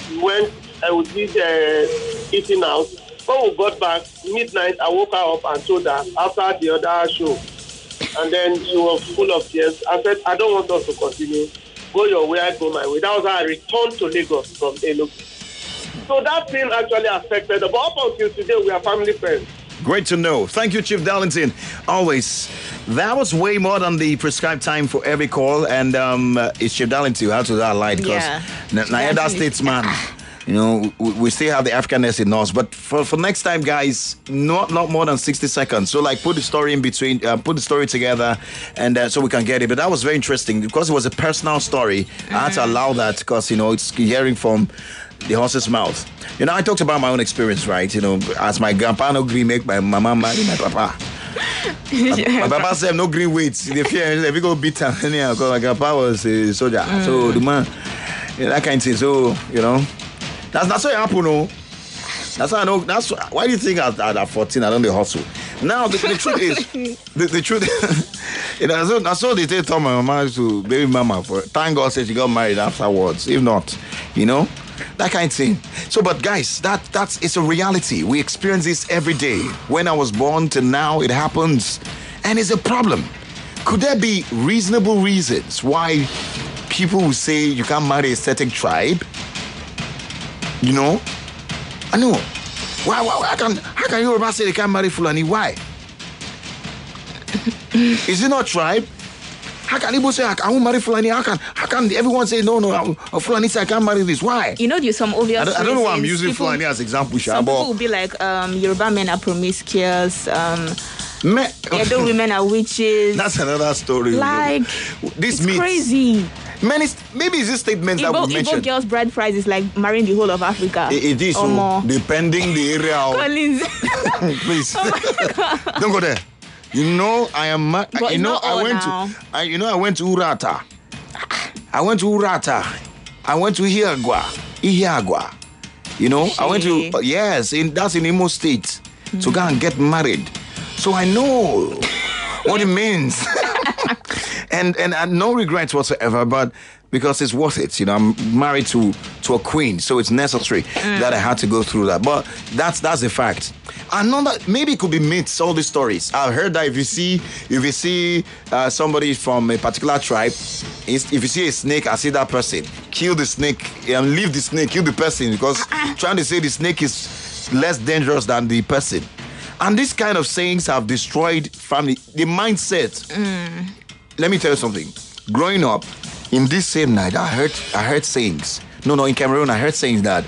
we went and we did eating out. When we got back, midnight, I woke her up and told her after the other show. And then she was full of tears. I said, I don't want us to continue. Go your way, I go my way. That was how I returned to Lagos from Enugu. So that thing actually affected us. But up until today, we are family friends. Great to know. Thank you, Chief Darlington. Always. That was way more than the prescribed time for every call. And it's Chief Darlington who had to that light. Because Nayada statesman, you know, we still have the Africanness in us. But for next time, guys, not more than 60 seconds. So, like, put the story in between, put the story together, and so we can get it. But that was very interesting because it was a personal story. I had to allow that because, you know, it's hearing from the horse's mouth. You know, I talked about my own experience, right? You know, as my grandpa no green make my mama marry my papa. My papa said no green weights. They fear if we go beat him anyhow because my grandpa was a soldier. So the man, you know, that kind of thing. So, you know, that's what happened, no? That's how I know. That's why do you think at 14 I don't do hustle? Now the truth is, the truth, you know, that's so they told my mama to baby mama for. Thank God said she got married afterwards. If not, you know. That kind of thing. So, but guys, that's it's a reality. We experience this every day. When I was born to now, it happens, and it's a problem. Could there be reasonable reasons why people will say you can't marry a certain tribe? You know, I know. Why? How can you say they can't marry Fulani? Why? Is it not tribe? How can people say I won't marry Fulani? How can everyone say no? Fulani say I can't marry this? Why? You know, there's some obvious. I don't know why I'm using Fulani as example. Some people will be like, Yoruba men are promiscuous. Edo women are witches. That's another story. Like this it's crazy. Maybe it's this statement that we mentioned. Igbo girls' bride price is like marrying the whole of Africa. It is or more. Depending the area. Collins. Please, don't go there. You know, I am. You know, I went to Urata. I went to Urata. I went to Ihiagwa. You know, I went to that's in Imo State to go and get married. So I know what it means, and no regrets whatsoever. But because it's worth it, you know, I'm married to a queen, so it's necessary that I had to go through that. But that's a fact. Another, maybe it could be myths, all these stories. I've heard that if you see somebody from a particular tribe, if you see a snake, I see that person, kill the snake and leave the snake, kill the person, because trying to say the snake is less dangerous than the person. And these kind of sayings have destroyed family, the mindset. Let me tell you something. Growing up, in this same night, I heard sayings. No, in Cameroon, I heard sayings that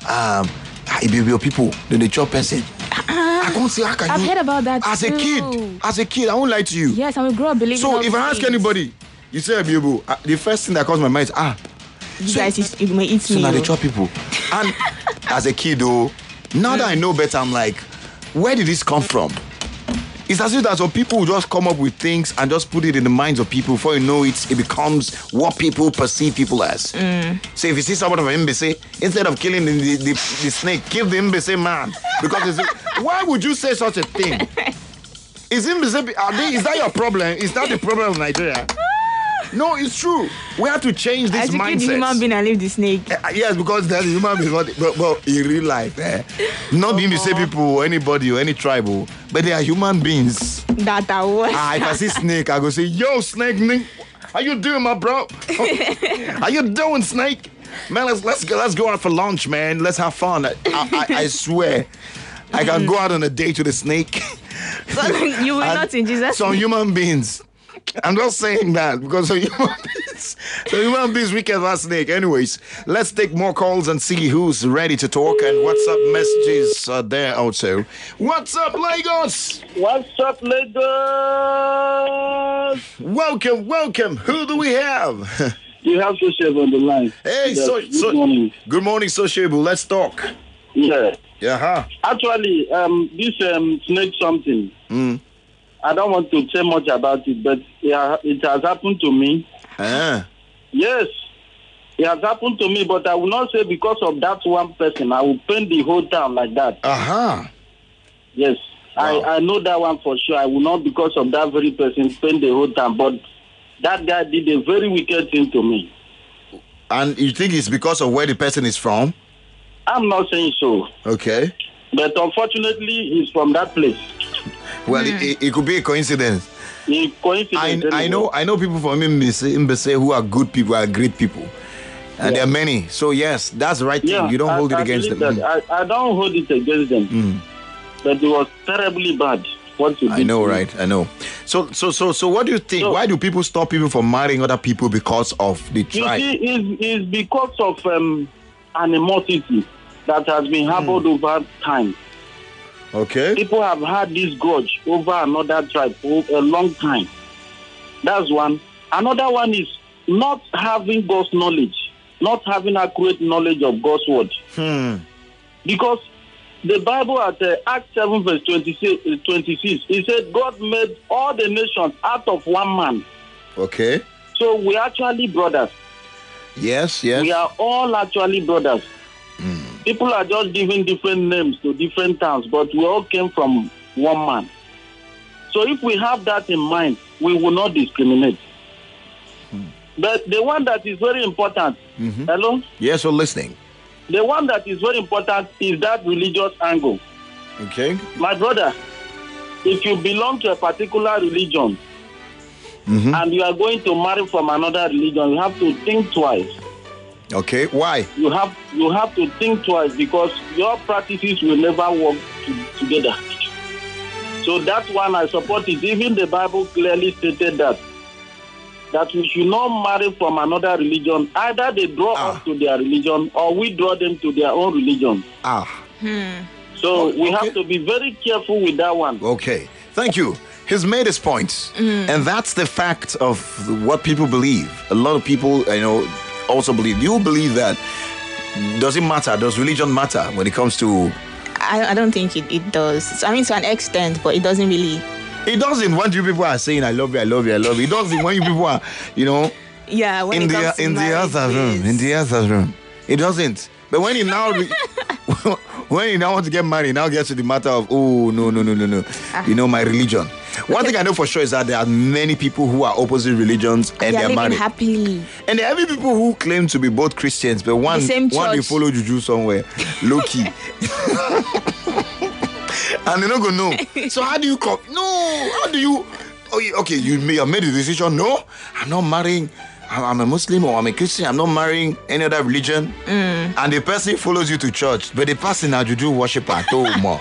people, they chop person. I can't say, how can I've heard about that as a kid, I won't lie to you. Yes, I will grow up believing. So if I ask anybody, you say Bibu, the first thing that comes to my mind is you may eat me. So now they chop people. And as a kid though, now that I know better, I'm like, where did this come from? It's as if that some people will just come up with things and just put it in the minds of people. Before you know it, it becomes what people perceive people as. So if you see someone of an embassy, instead of killing the snake, kill the embassy man. Because why would you say such a thing? Is that your problem? Is that the problem of Nigeria? No, it's true. We have to change this mindset. As a human being and leave the snake. Yes, because that's human being. But in real life, not being the same people, anybody or any tribe, but they are human beings. That I was. If I see snake, I go say, "Yo, snake, how you doing, my bro? How you doing, snake? Man, let's go out for lunch, man. Let's have fun. I swear, I can go out on a date with a snake. You will not in Jesus' Some human beings. I'm just saying that because some human beings wicked as snake. Anyways, let's take more calls and see who's ready to talk and WhatsApp messages are there also. What's up, Lagos? What's up, Lagos? Welcome. Who do we have? You have Sociable on the line. Hey, good morning. Good morning, Sociable. Let's talk. Yeah. Yeah. Actually, this snake something. I don't want to say much about it, but it has happened to me. Yes, it has happened to me, but I will not say because of that one person. I will paint the whole town like that. Yes, wow. I know that one for sure. I will not, because of that very person, paint the whole town. But that guy did a very wicked thing to me. And you think it's because of where the person is from? I'm not saying so. Okay. But unfortunately, he's from that place. Well, it could be a coincidence. I know people from Mbese who are good people, are great people. And there are many. So yes, that's the right thing. You don't hold it against them. I don't hold it against them. But it was terribly bad. I know, right? I know. So what do you think? Why do people stop people from marrying other people because of the tribe? You see, it's because of animosity that has been harbored over time. Okay. People have had this grudge over another tribe for a long time. That's one. Another one is not having God's knowledge, not having accurate knowledge of God's word. Because the Bible at Acts 7 verse 26, it said God made all the nations out of one man. Okay. So we're actually brothers. Yes. We are all actually brothers. People are just giving different names to different towns, but we all came from one man. So if we have that in mind, we will not discriminate. But the one that is very important, hello? Yes, we're listening. The one that is very important is that religious angle. Okay. My brother, if you belong to a particular religion and you are going to marry from another religion, you have to think twice. Okay, why? You have to think twice because your practices will never work together. So that's one I support it. Even the Bible clearly stated that we should not marry from another religion. Either they draw us to their religion or we draw them to their own religion. So we have to be very careful with that one. Okay, thank you. He's made his point. And that's the fact of what people believe. A lot of people, also believe. You believe that? Does it matter? Does religion matter when it comes to... I don't think it does. I mean, to an extent, but it doesn't really... It doesn't when you people are saying, I love you, I love you, I love you. It doesn't when you people are, Yeah, when in the other room. It doesn't. But when you now... when you now want to get married, now gets to the matter of, no. My religion. One thing I know for sure is that there are many people who are opposite religions and they're married happily. And there are people who claim to be both Christians, but one they follow juju somewhere, low key. And they're not gonna know. So how do you come? No, how do you? Okay, you have made a decision. No, I'm not marrying. I'm a Muslim or I'm a Christian. I'm not marrying any other religion. And the person follows you to church, but the person now juju worship at home.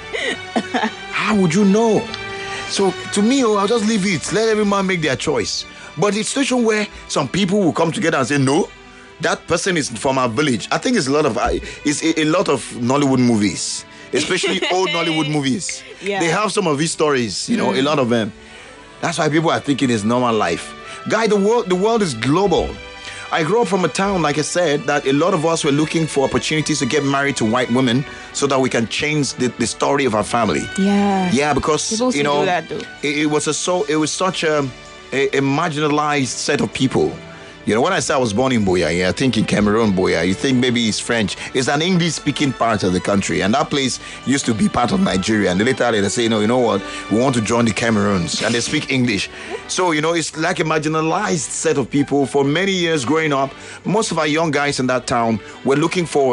How would you know? So to me, I'll just leave it. Let every man make their choice. But it's a situation where some people will come together and say, no, that person is from our village. I think it's a lot of Nollywood movies, especially old Nollywood movies. Yeah. They have some of these stories, a lot of them. That's why people are thinking it's normal life. Guy, the world is global. I grew up from a town, like I said, that a lot of us were looking for opportunities to get married to white women so that we can change the story of our family. Yeah. Yeah, because, do that, it was such a marginalized set of people. When I say I was born in Boya, I think in Cameroon, Boya, you think maybe it's French. It's an English-speaking part of the country. And that place used to be part of Nigeria. And later they say, you know what, we want to join the Cameroons. And they speak English. So, it's like a marginalized set of people. For many years growing up, most of our young guys in that town were looking for,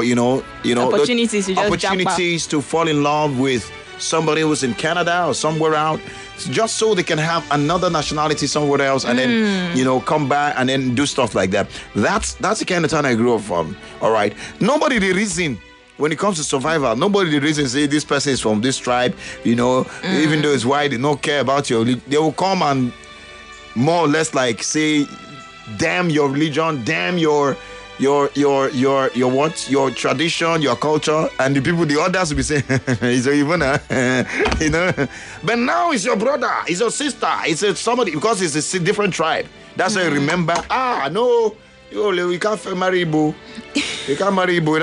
opportunities to fall in love with somebody who's in Canada or somewhere out, just so they can have another nationality somewhere else and then, come back and then do stuff like that. That's the kind of town I grew up from. All right. Nobody the reason when it comes to survival, nobody the reason say this person is from this tribe, even though it's white, they don't care about you. They will come and more or less like say, damn your religion, damn your what? Your tradition, your culture, and the others will be saying, it's even, But now it's your brother, it's your sister, it's somebody, because it's a different tribe. That's why you remember, no, you can't marry Igbo. You can't marry Igbo.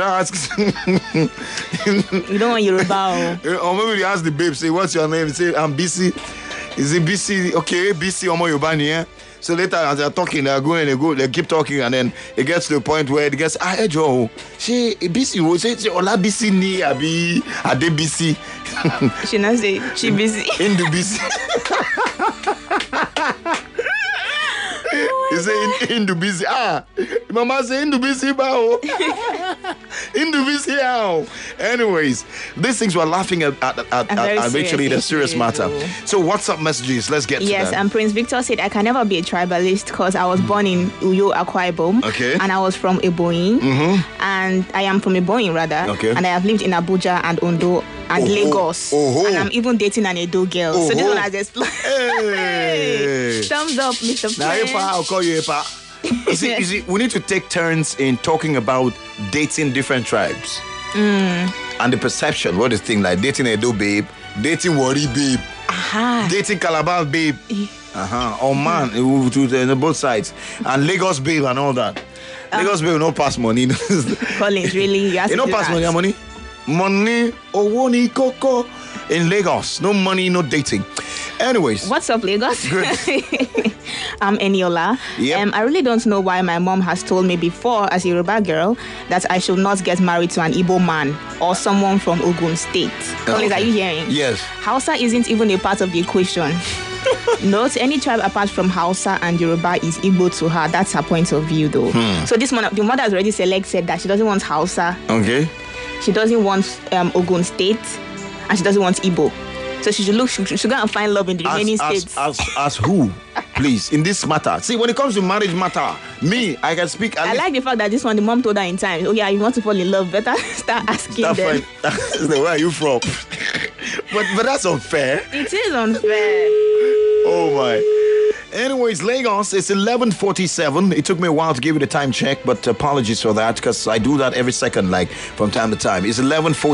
You don't want Yoruba. Or maybe you ask the babe, say, what's your name? Say, I'm BC. Is it BC? Okay, BC Omo Yobani, yeah? So later, as they're talking, they keep talking, and then it gets to the point where it gets, Joe, she BC, say, Ola BC ni, Abi, Ade BC. She not say, she busy. Indu BC. He say, Indu BC. Mama say, Indu BC, bao. Individual. Anyways, these things we're laughing at actually the serious matter. So WhatsApp messages, let's get to that. Yes, and Prince Victor said, I can never be a tribalist because I was born in Uyo, Akwa Ibom. Okay. And I was from Ebonyi. And I am from Ebonyi, rather. Okay. And I have lived in Abuja and Ondo and Lagos. And I'm even dating an Edo girl. So this one has explored. Hey. Thumbs up, Mr. Now, Prince. I'll call you Epa. You see, we need to take turns in talking about dating different tribes. And the perception, what is the thing like dating Edo babe, dating Wari babe, dating Calabar babe, oh man, to both sides, and Lagos babe and all that. Lagos babe no pass money. Collins, really? You don't pass money. Money, owoni koko in Lagos. No money, no dating. Anyways. What's up, Lagos? Good. I'm Eniola. Yep. I really don't know why my mom has told me before, as a Yoruba girl, that I should not get married to an Igbo man or someone from Ogun State. Collins, are you hearing? Yes. Hausa isn't even a part of the equation. Note, any tribe apart from Hausa and Yoruba is Igbo to her. That's her point of view, though. So the mother has already selected that she doesn't want Hausa. Okay. She doesn't want Ogun State, and she doesn't want Igbo. So she should go and find love in the remaining states. As who? Please, in this matter. See, when it comes to marriage matter, me, I can speak. I like the fact that this one, the mom told her in time, oh yeah, you want to fall in love, better start asking them. Where are you from? but that's unfair. It is unfair. Oh my. Anyways, Lagos, it's 11:47. It took me a while to give you the time check, but apologies for that because I do that every second, like from time to time. It's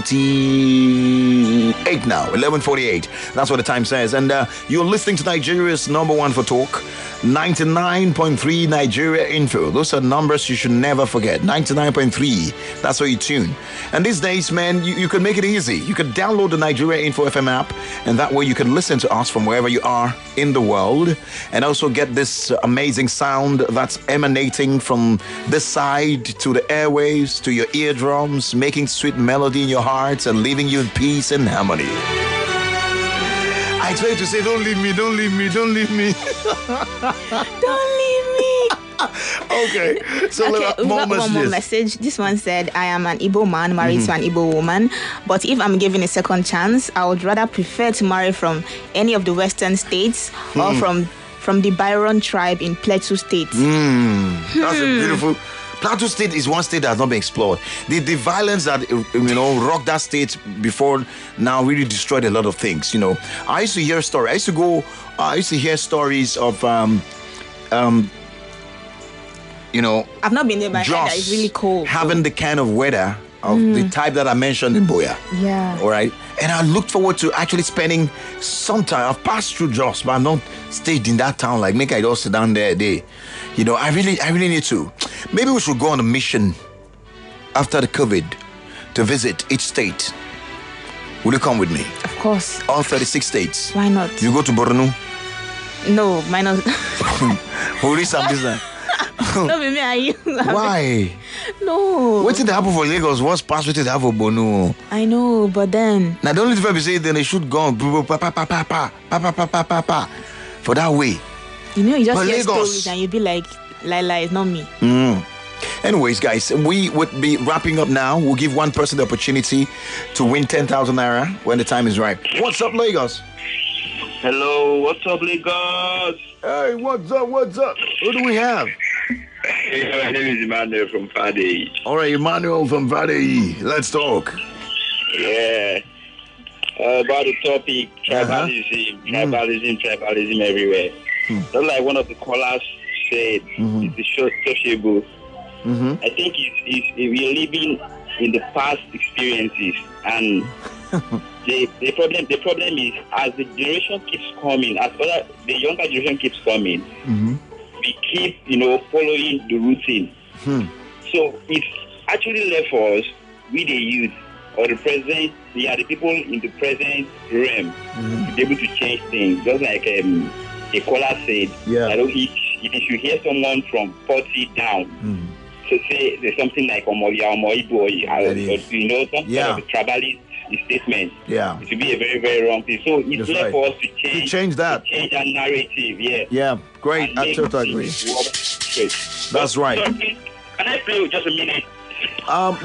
11:48 now. 11:48. That's what the time says. And you're listening to Nigeria's number one for talk, 99.3 Nigeria Info. Those are numbers you should never forget. 99.3. That's where you tune. And these days, man, you can make it easy. You can download the Nigeria Info FM app, and that way you can listen to us from wherever you are in the world, and also get this amazing sound that's emanating from this side to the airwaves, to your eardrums, making sweet melody in your hearts and leaving you in peace and harmony. I try to say, don't leave me, don't leave me, don't leave me. Don't leave me. Okay, so one more message. This one said, I am an Igbo man married to an Igbo woman, but if I'm given a second chance, I would rather prefer to marry from any of the western states or from the Byron tribe in Plateau State. That's a beautiful. Plateau State is one state that has not been explored. The violence that rocked that state before now really destroyed a lot of things. I used to hear stories. I used to hear stories of I've not been there, but I heard that it's really cold. Having the kind of weather of the type that I mentioned in Boya. Yeah. All right. And I looked forward to actually spending some time. I've passed through Jos, but I've not stayed in that town. Like, make I just sit down there a day. I really need to. Maybe we should go on a mission after the COVID to visit each state. Will you come with me? Of course. All 36 states. Why not? You go to Borno? No, mine not. Who is some business? No, me are you? Why? No. What did happen for Lagos? What's past what did happen for Borno? I know, but then. Now, the only thing I say, then they should go for that way. You just hear stories and you'll be like, Lila, it's not me. Anyways, guys, we would be wrapping up now. We'll give one person the opportunity to win 10,000 naira when the time is right. What's up, Lagos? Hello, what's up, Lagos? Hey, what's up? Who do we have? Hey, my name is Emmanuel from Fadei. All right, Emmanuel from Fadei. Let's talk. Yeah. About the topic, tribalism everywhere. Just like one of the callers said, it's sociable. I think we're living in the past experiences, and the problem is as the generation keeps coming, the younger generation keeps coming, we keep following the routine. So it's actually left for us, we the youth or the present, the people in the present realm to be able to change things. Just like the caller said, if you hear someone from 40 down, so say there's something like Omoya, Omoibo, some kind of a tribalist statement. Yeah. It would be a very, very wrong thing. So it's left for us to change that. To change that narrative, Yeah, great. I totally agree. That's right. Can I play just a minute?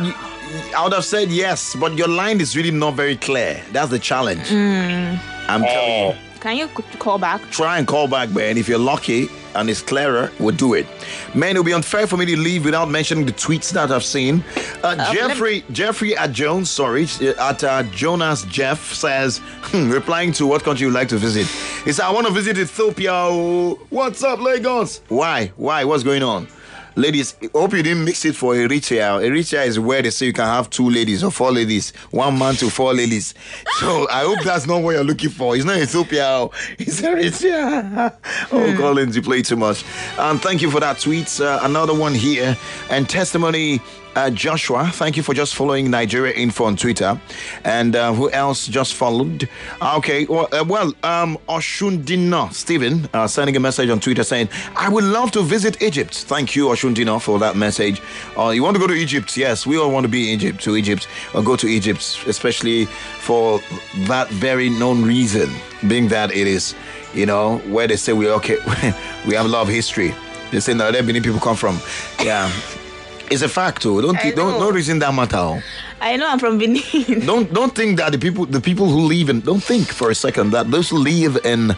I would have said yes, but your line is really not very clear. That's the challenge. I'm telling you. Can you call back? Try and call back, man. If you're lucky and it's clearer, we'll do it. Man, it'll be unfair for me to leave without mentioning the tweets that I've seen. Jeffrey at Jones, at Jonas Jeff says, replying to what country you like to visit. He said, I want to visit Ethiopia. What's up, Lagos? Why? What's going on? Ladies, hope you didn't mix it for Eritrea. Eritrea is where they say you can have 2 ladies or 4 ladies. 1 man to 4 ladies. So I hope that's not what you're looking for. It's not Ethiopia. It's Eritrea. Oh, Collins, you play too much. Thank you for that tweet. Another one here. And testimony, Joshua, thank you for just following Nigeria Info on Twitter. And who else just followed? Okay, Oshundina Stephen sending a message on Twitter saying, I would love to visit Egypt. Thank you, Oshundina, for that message. You want to go to Egypt? Yes, we all want to be in Egypt, or go to Egypt, especially for that very known reason, being that it is, where they say we have a lot of history. They say that many people come from. Yeah. It's a fact, too. Don't reason that matter. I know I'm from Benin. Don't think that the people who live don't think for a second that those who live in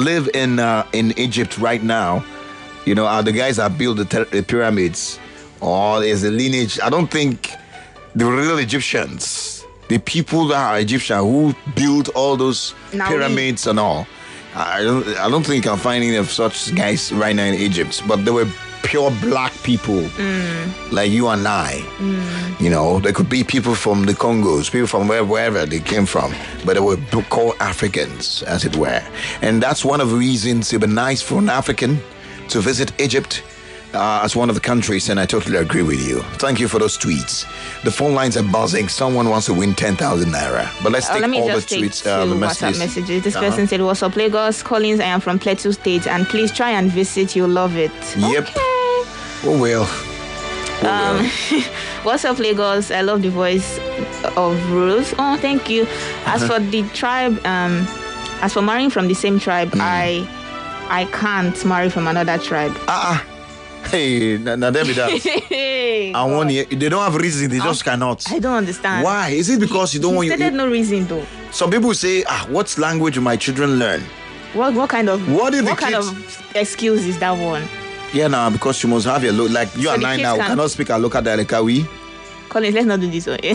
Egypt right now, are the guys that built the pyramids, or there's a lineage. I don't think the real Egyptians, the people that are Egyptian who built all those pyramids and all, I don't think you can find any of such guys right now in Egypt. But they were pure black people like you and I. There could be people from the Congos, people from wherever they came from, but they were called Africans, as it were. And that's one of the reasons it would be nice for an African to visit Egypt as one of the countries, and I totally agree with you. Thank you for those tweets. The phone lines are buzzing. Someone wants to win 10,000 naira. But let's take all the tweets, the messages. This person said, what's up, Lagos? Collins, I am from Plateau State, and please try and visit. You'll love it. Yep. Okay. Oh, well. What's up, Lagos? I love the voice of Rose. Oh, thank you. As for the tribe, as for marrying from the same tribe, I can't marry from another tribe. Hey, now there be that. I want you. They don't have reason. They just cannot. I don't understand. Why? Is it because you don't want you? There's no reason though. Some people say, what language do my children learn? What kind of excuse is that one? Yeah, now because you must have your like you and I now cannot speak a local dialect. Collins, let's not do this one.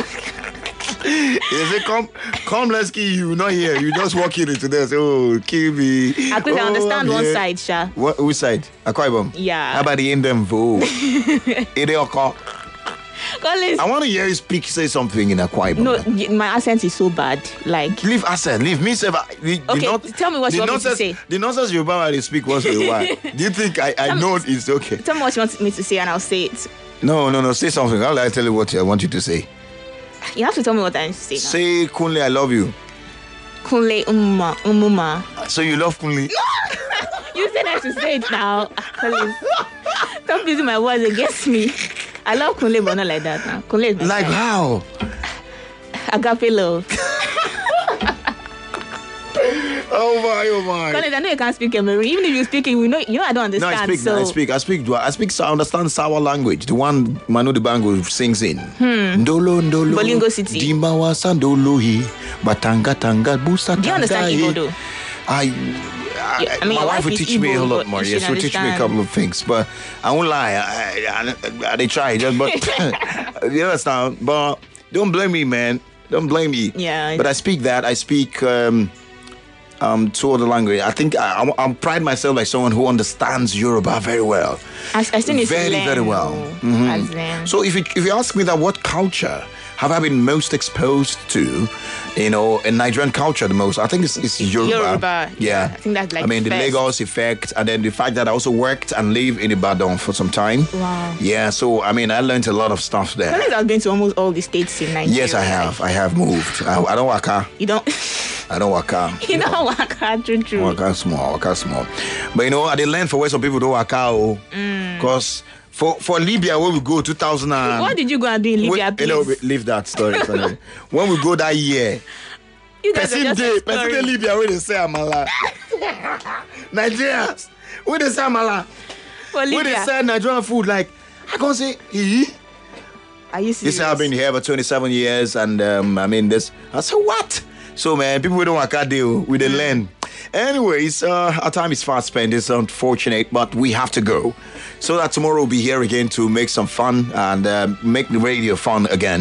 They say, come, let's kill you. Not here. You just walk in into this. Oh, kill me. I could understand one side, Sha. Which side? Akwa Ibom? Yeah. How about the Indian vote? Collins, I want to hear you say something in Akwa Ibom. No, my accent is so bad. Like, leave accent. Leave me. Tell me what you want me to say. The nonsense you about they speak once in a while. Do you think I know it's okay? Tell me what you want me to say and I'll say it. No. Say something. How will I tell you what I want you to say? You have to tell me what I need to say now. Say, Kunle, I love you. Kunle, umuma. So you love Kunle? You said I have to say it now. Collins, stop using my words against me. I love Kunle, but not like that now. Kunle is like how? Agape love. Oh my. Collins, I know you can't speak Cameroon. Even if you speak it, I don't understand. I speak. I understand Sawa language. The one Manu Dibango sings in. Ndolo. Bolingo City. Dimbawa Sandolohi. Batanga Tanga Busa. Do you understand Igbo though? My wife will teach me a lot more. Yes, she'll teach me a couple of things. But I won't lie. They try. But you understand? But don't blame me, man. Don't blame me. Yeah. But I speak that. I speak two other language. I think I pride myself like someone who understands Yoruba very well. I still need to learn. Very well. Mm-hmm. So if you ask me that, what culture have I been most exposed to, in Nigerian culture the most? I think it's Yoruba. Yeah. I think that's like the Lagos effect, and then the fact that I also worked and lived in Ibadan for some time. Wow. Yeah, so I learned a lot of stuff there. I think I've been to almost all the states in Nigeria. Yes, I have. I have moved. I don't waka. You don't? I don't waka. You don't waka, true. Waka small. But I did learn for where some people don't waka. Because for Libya, when we go 2000 and... What did you go and do in Libya, please? Leave that story. When we go that year, person day Libya, where they say Amala. Nigerians, where they say Amala. For Libya. Where they say Nigerian food, like, I can't say, Are you serious? This I've been here for 27 years, and I mean this. I said what? So man, people don't want to deal with the land. Anyways, our time is fast spent. It's unfortunate, but we have to go. So that tomorrow we'll be here again to make some fun and make the radio fun again.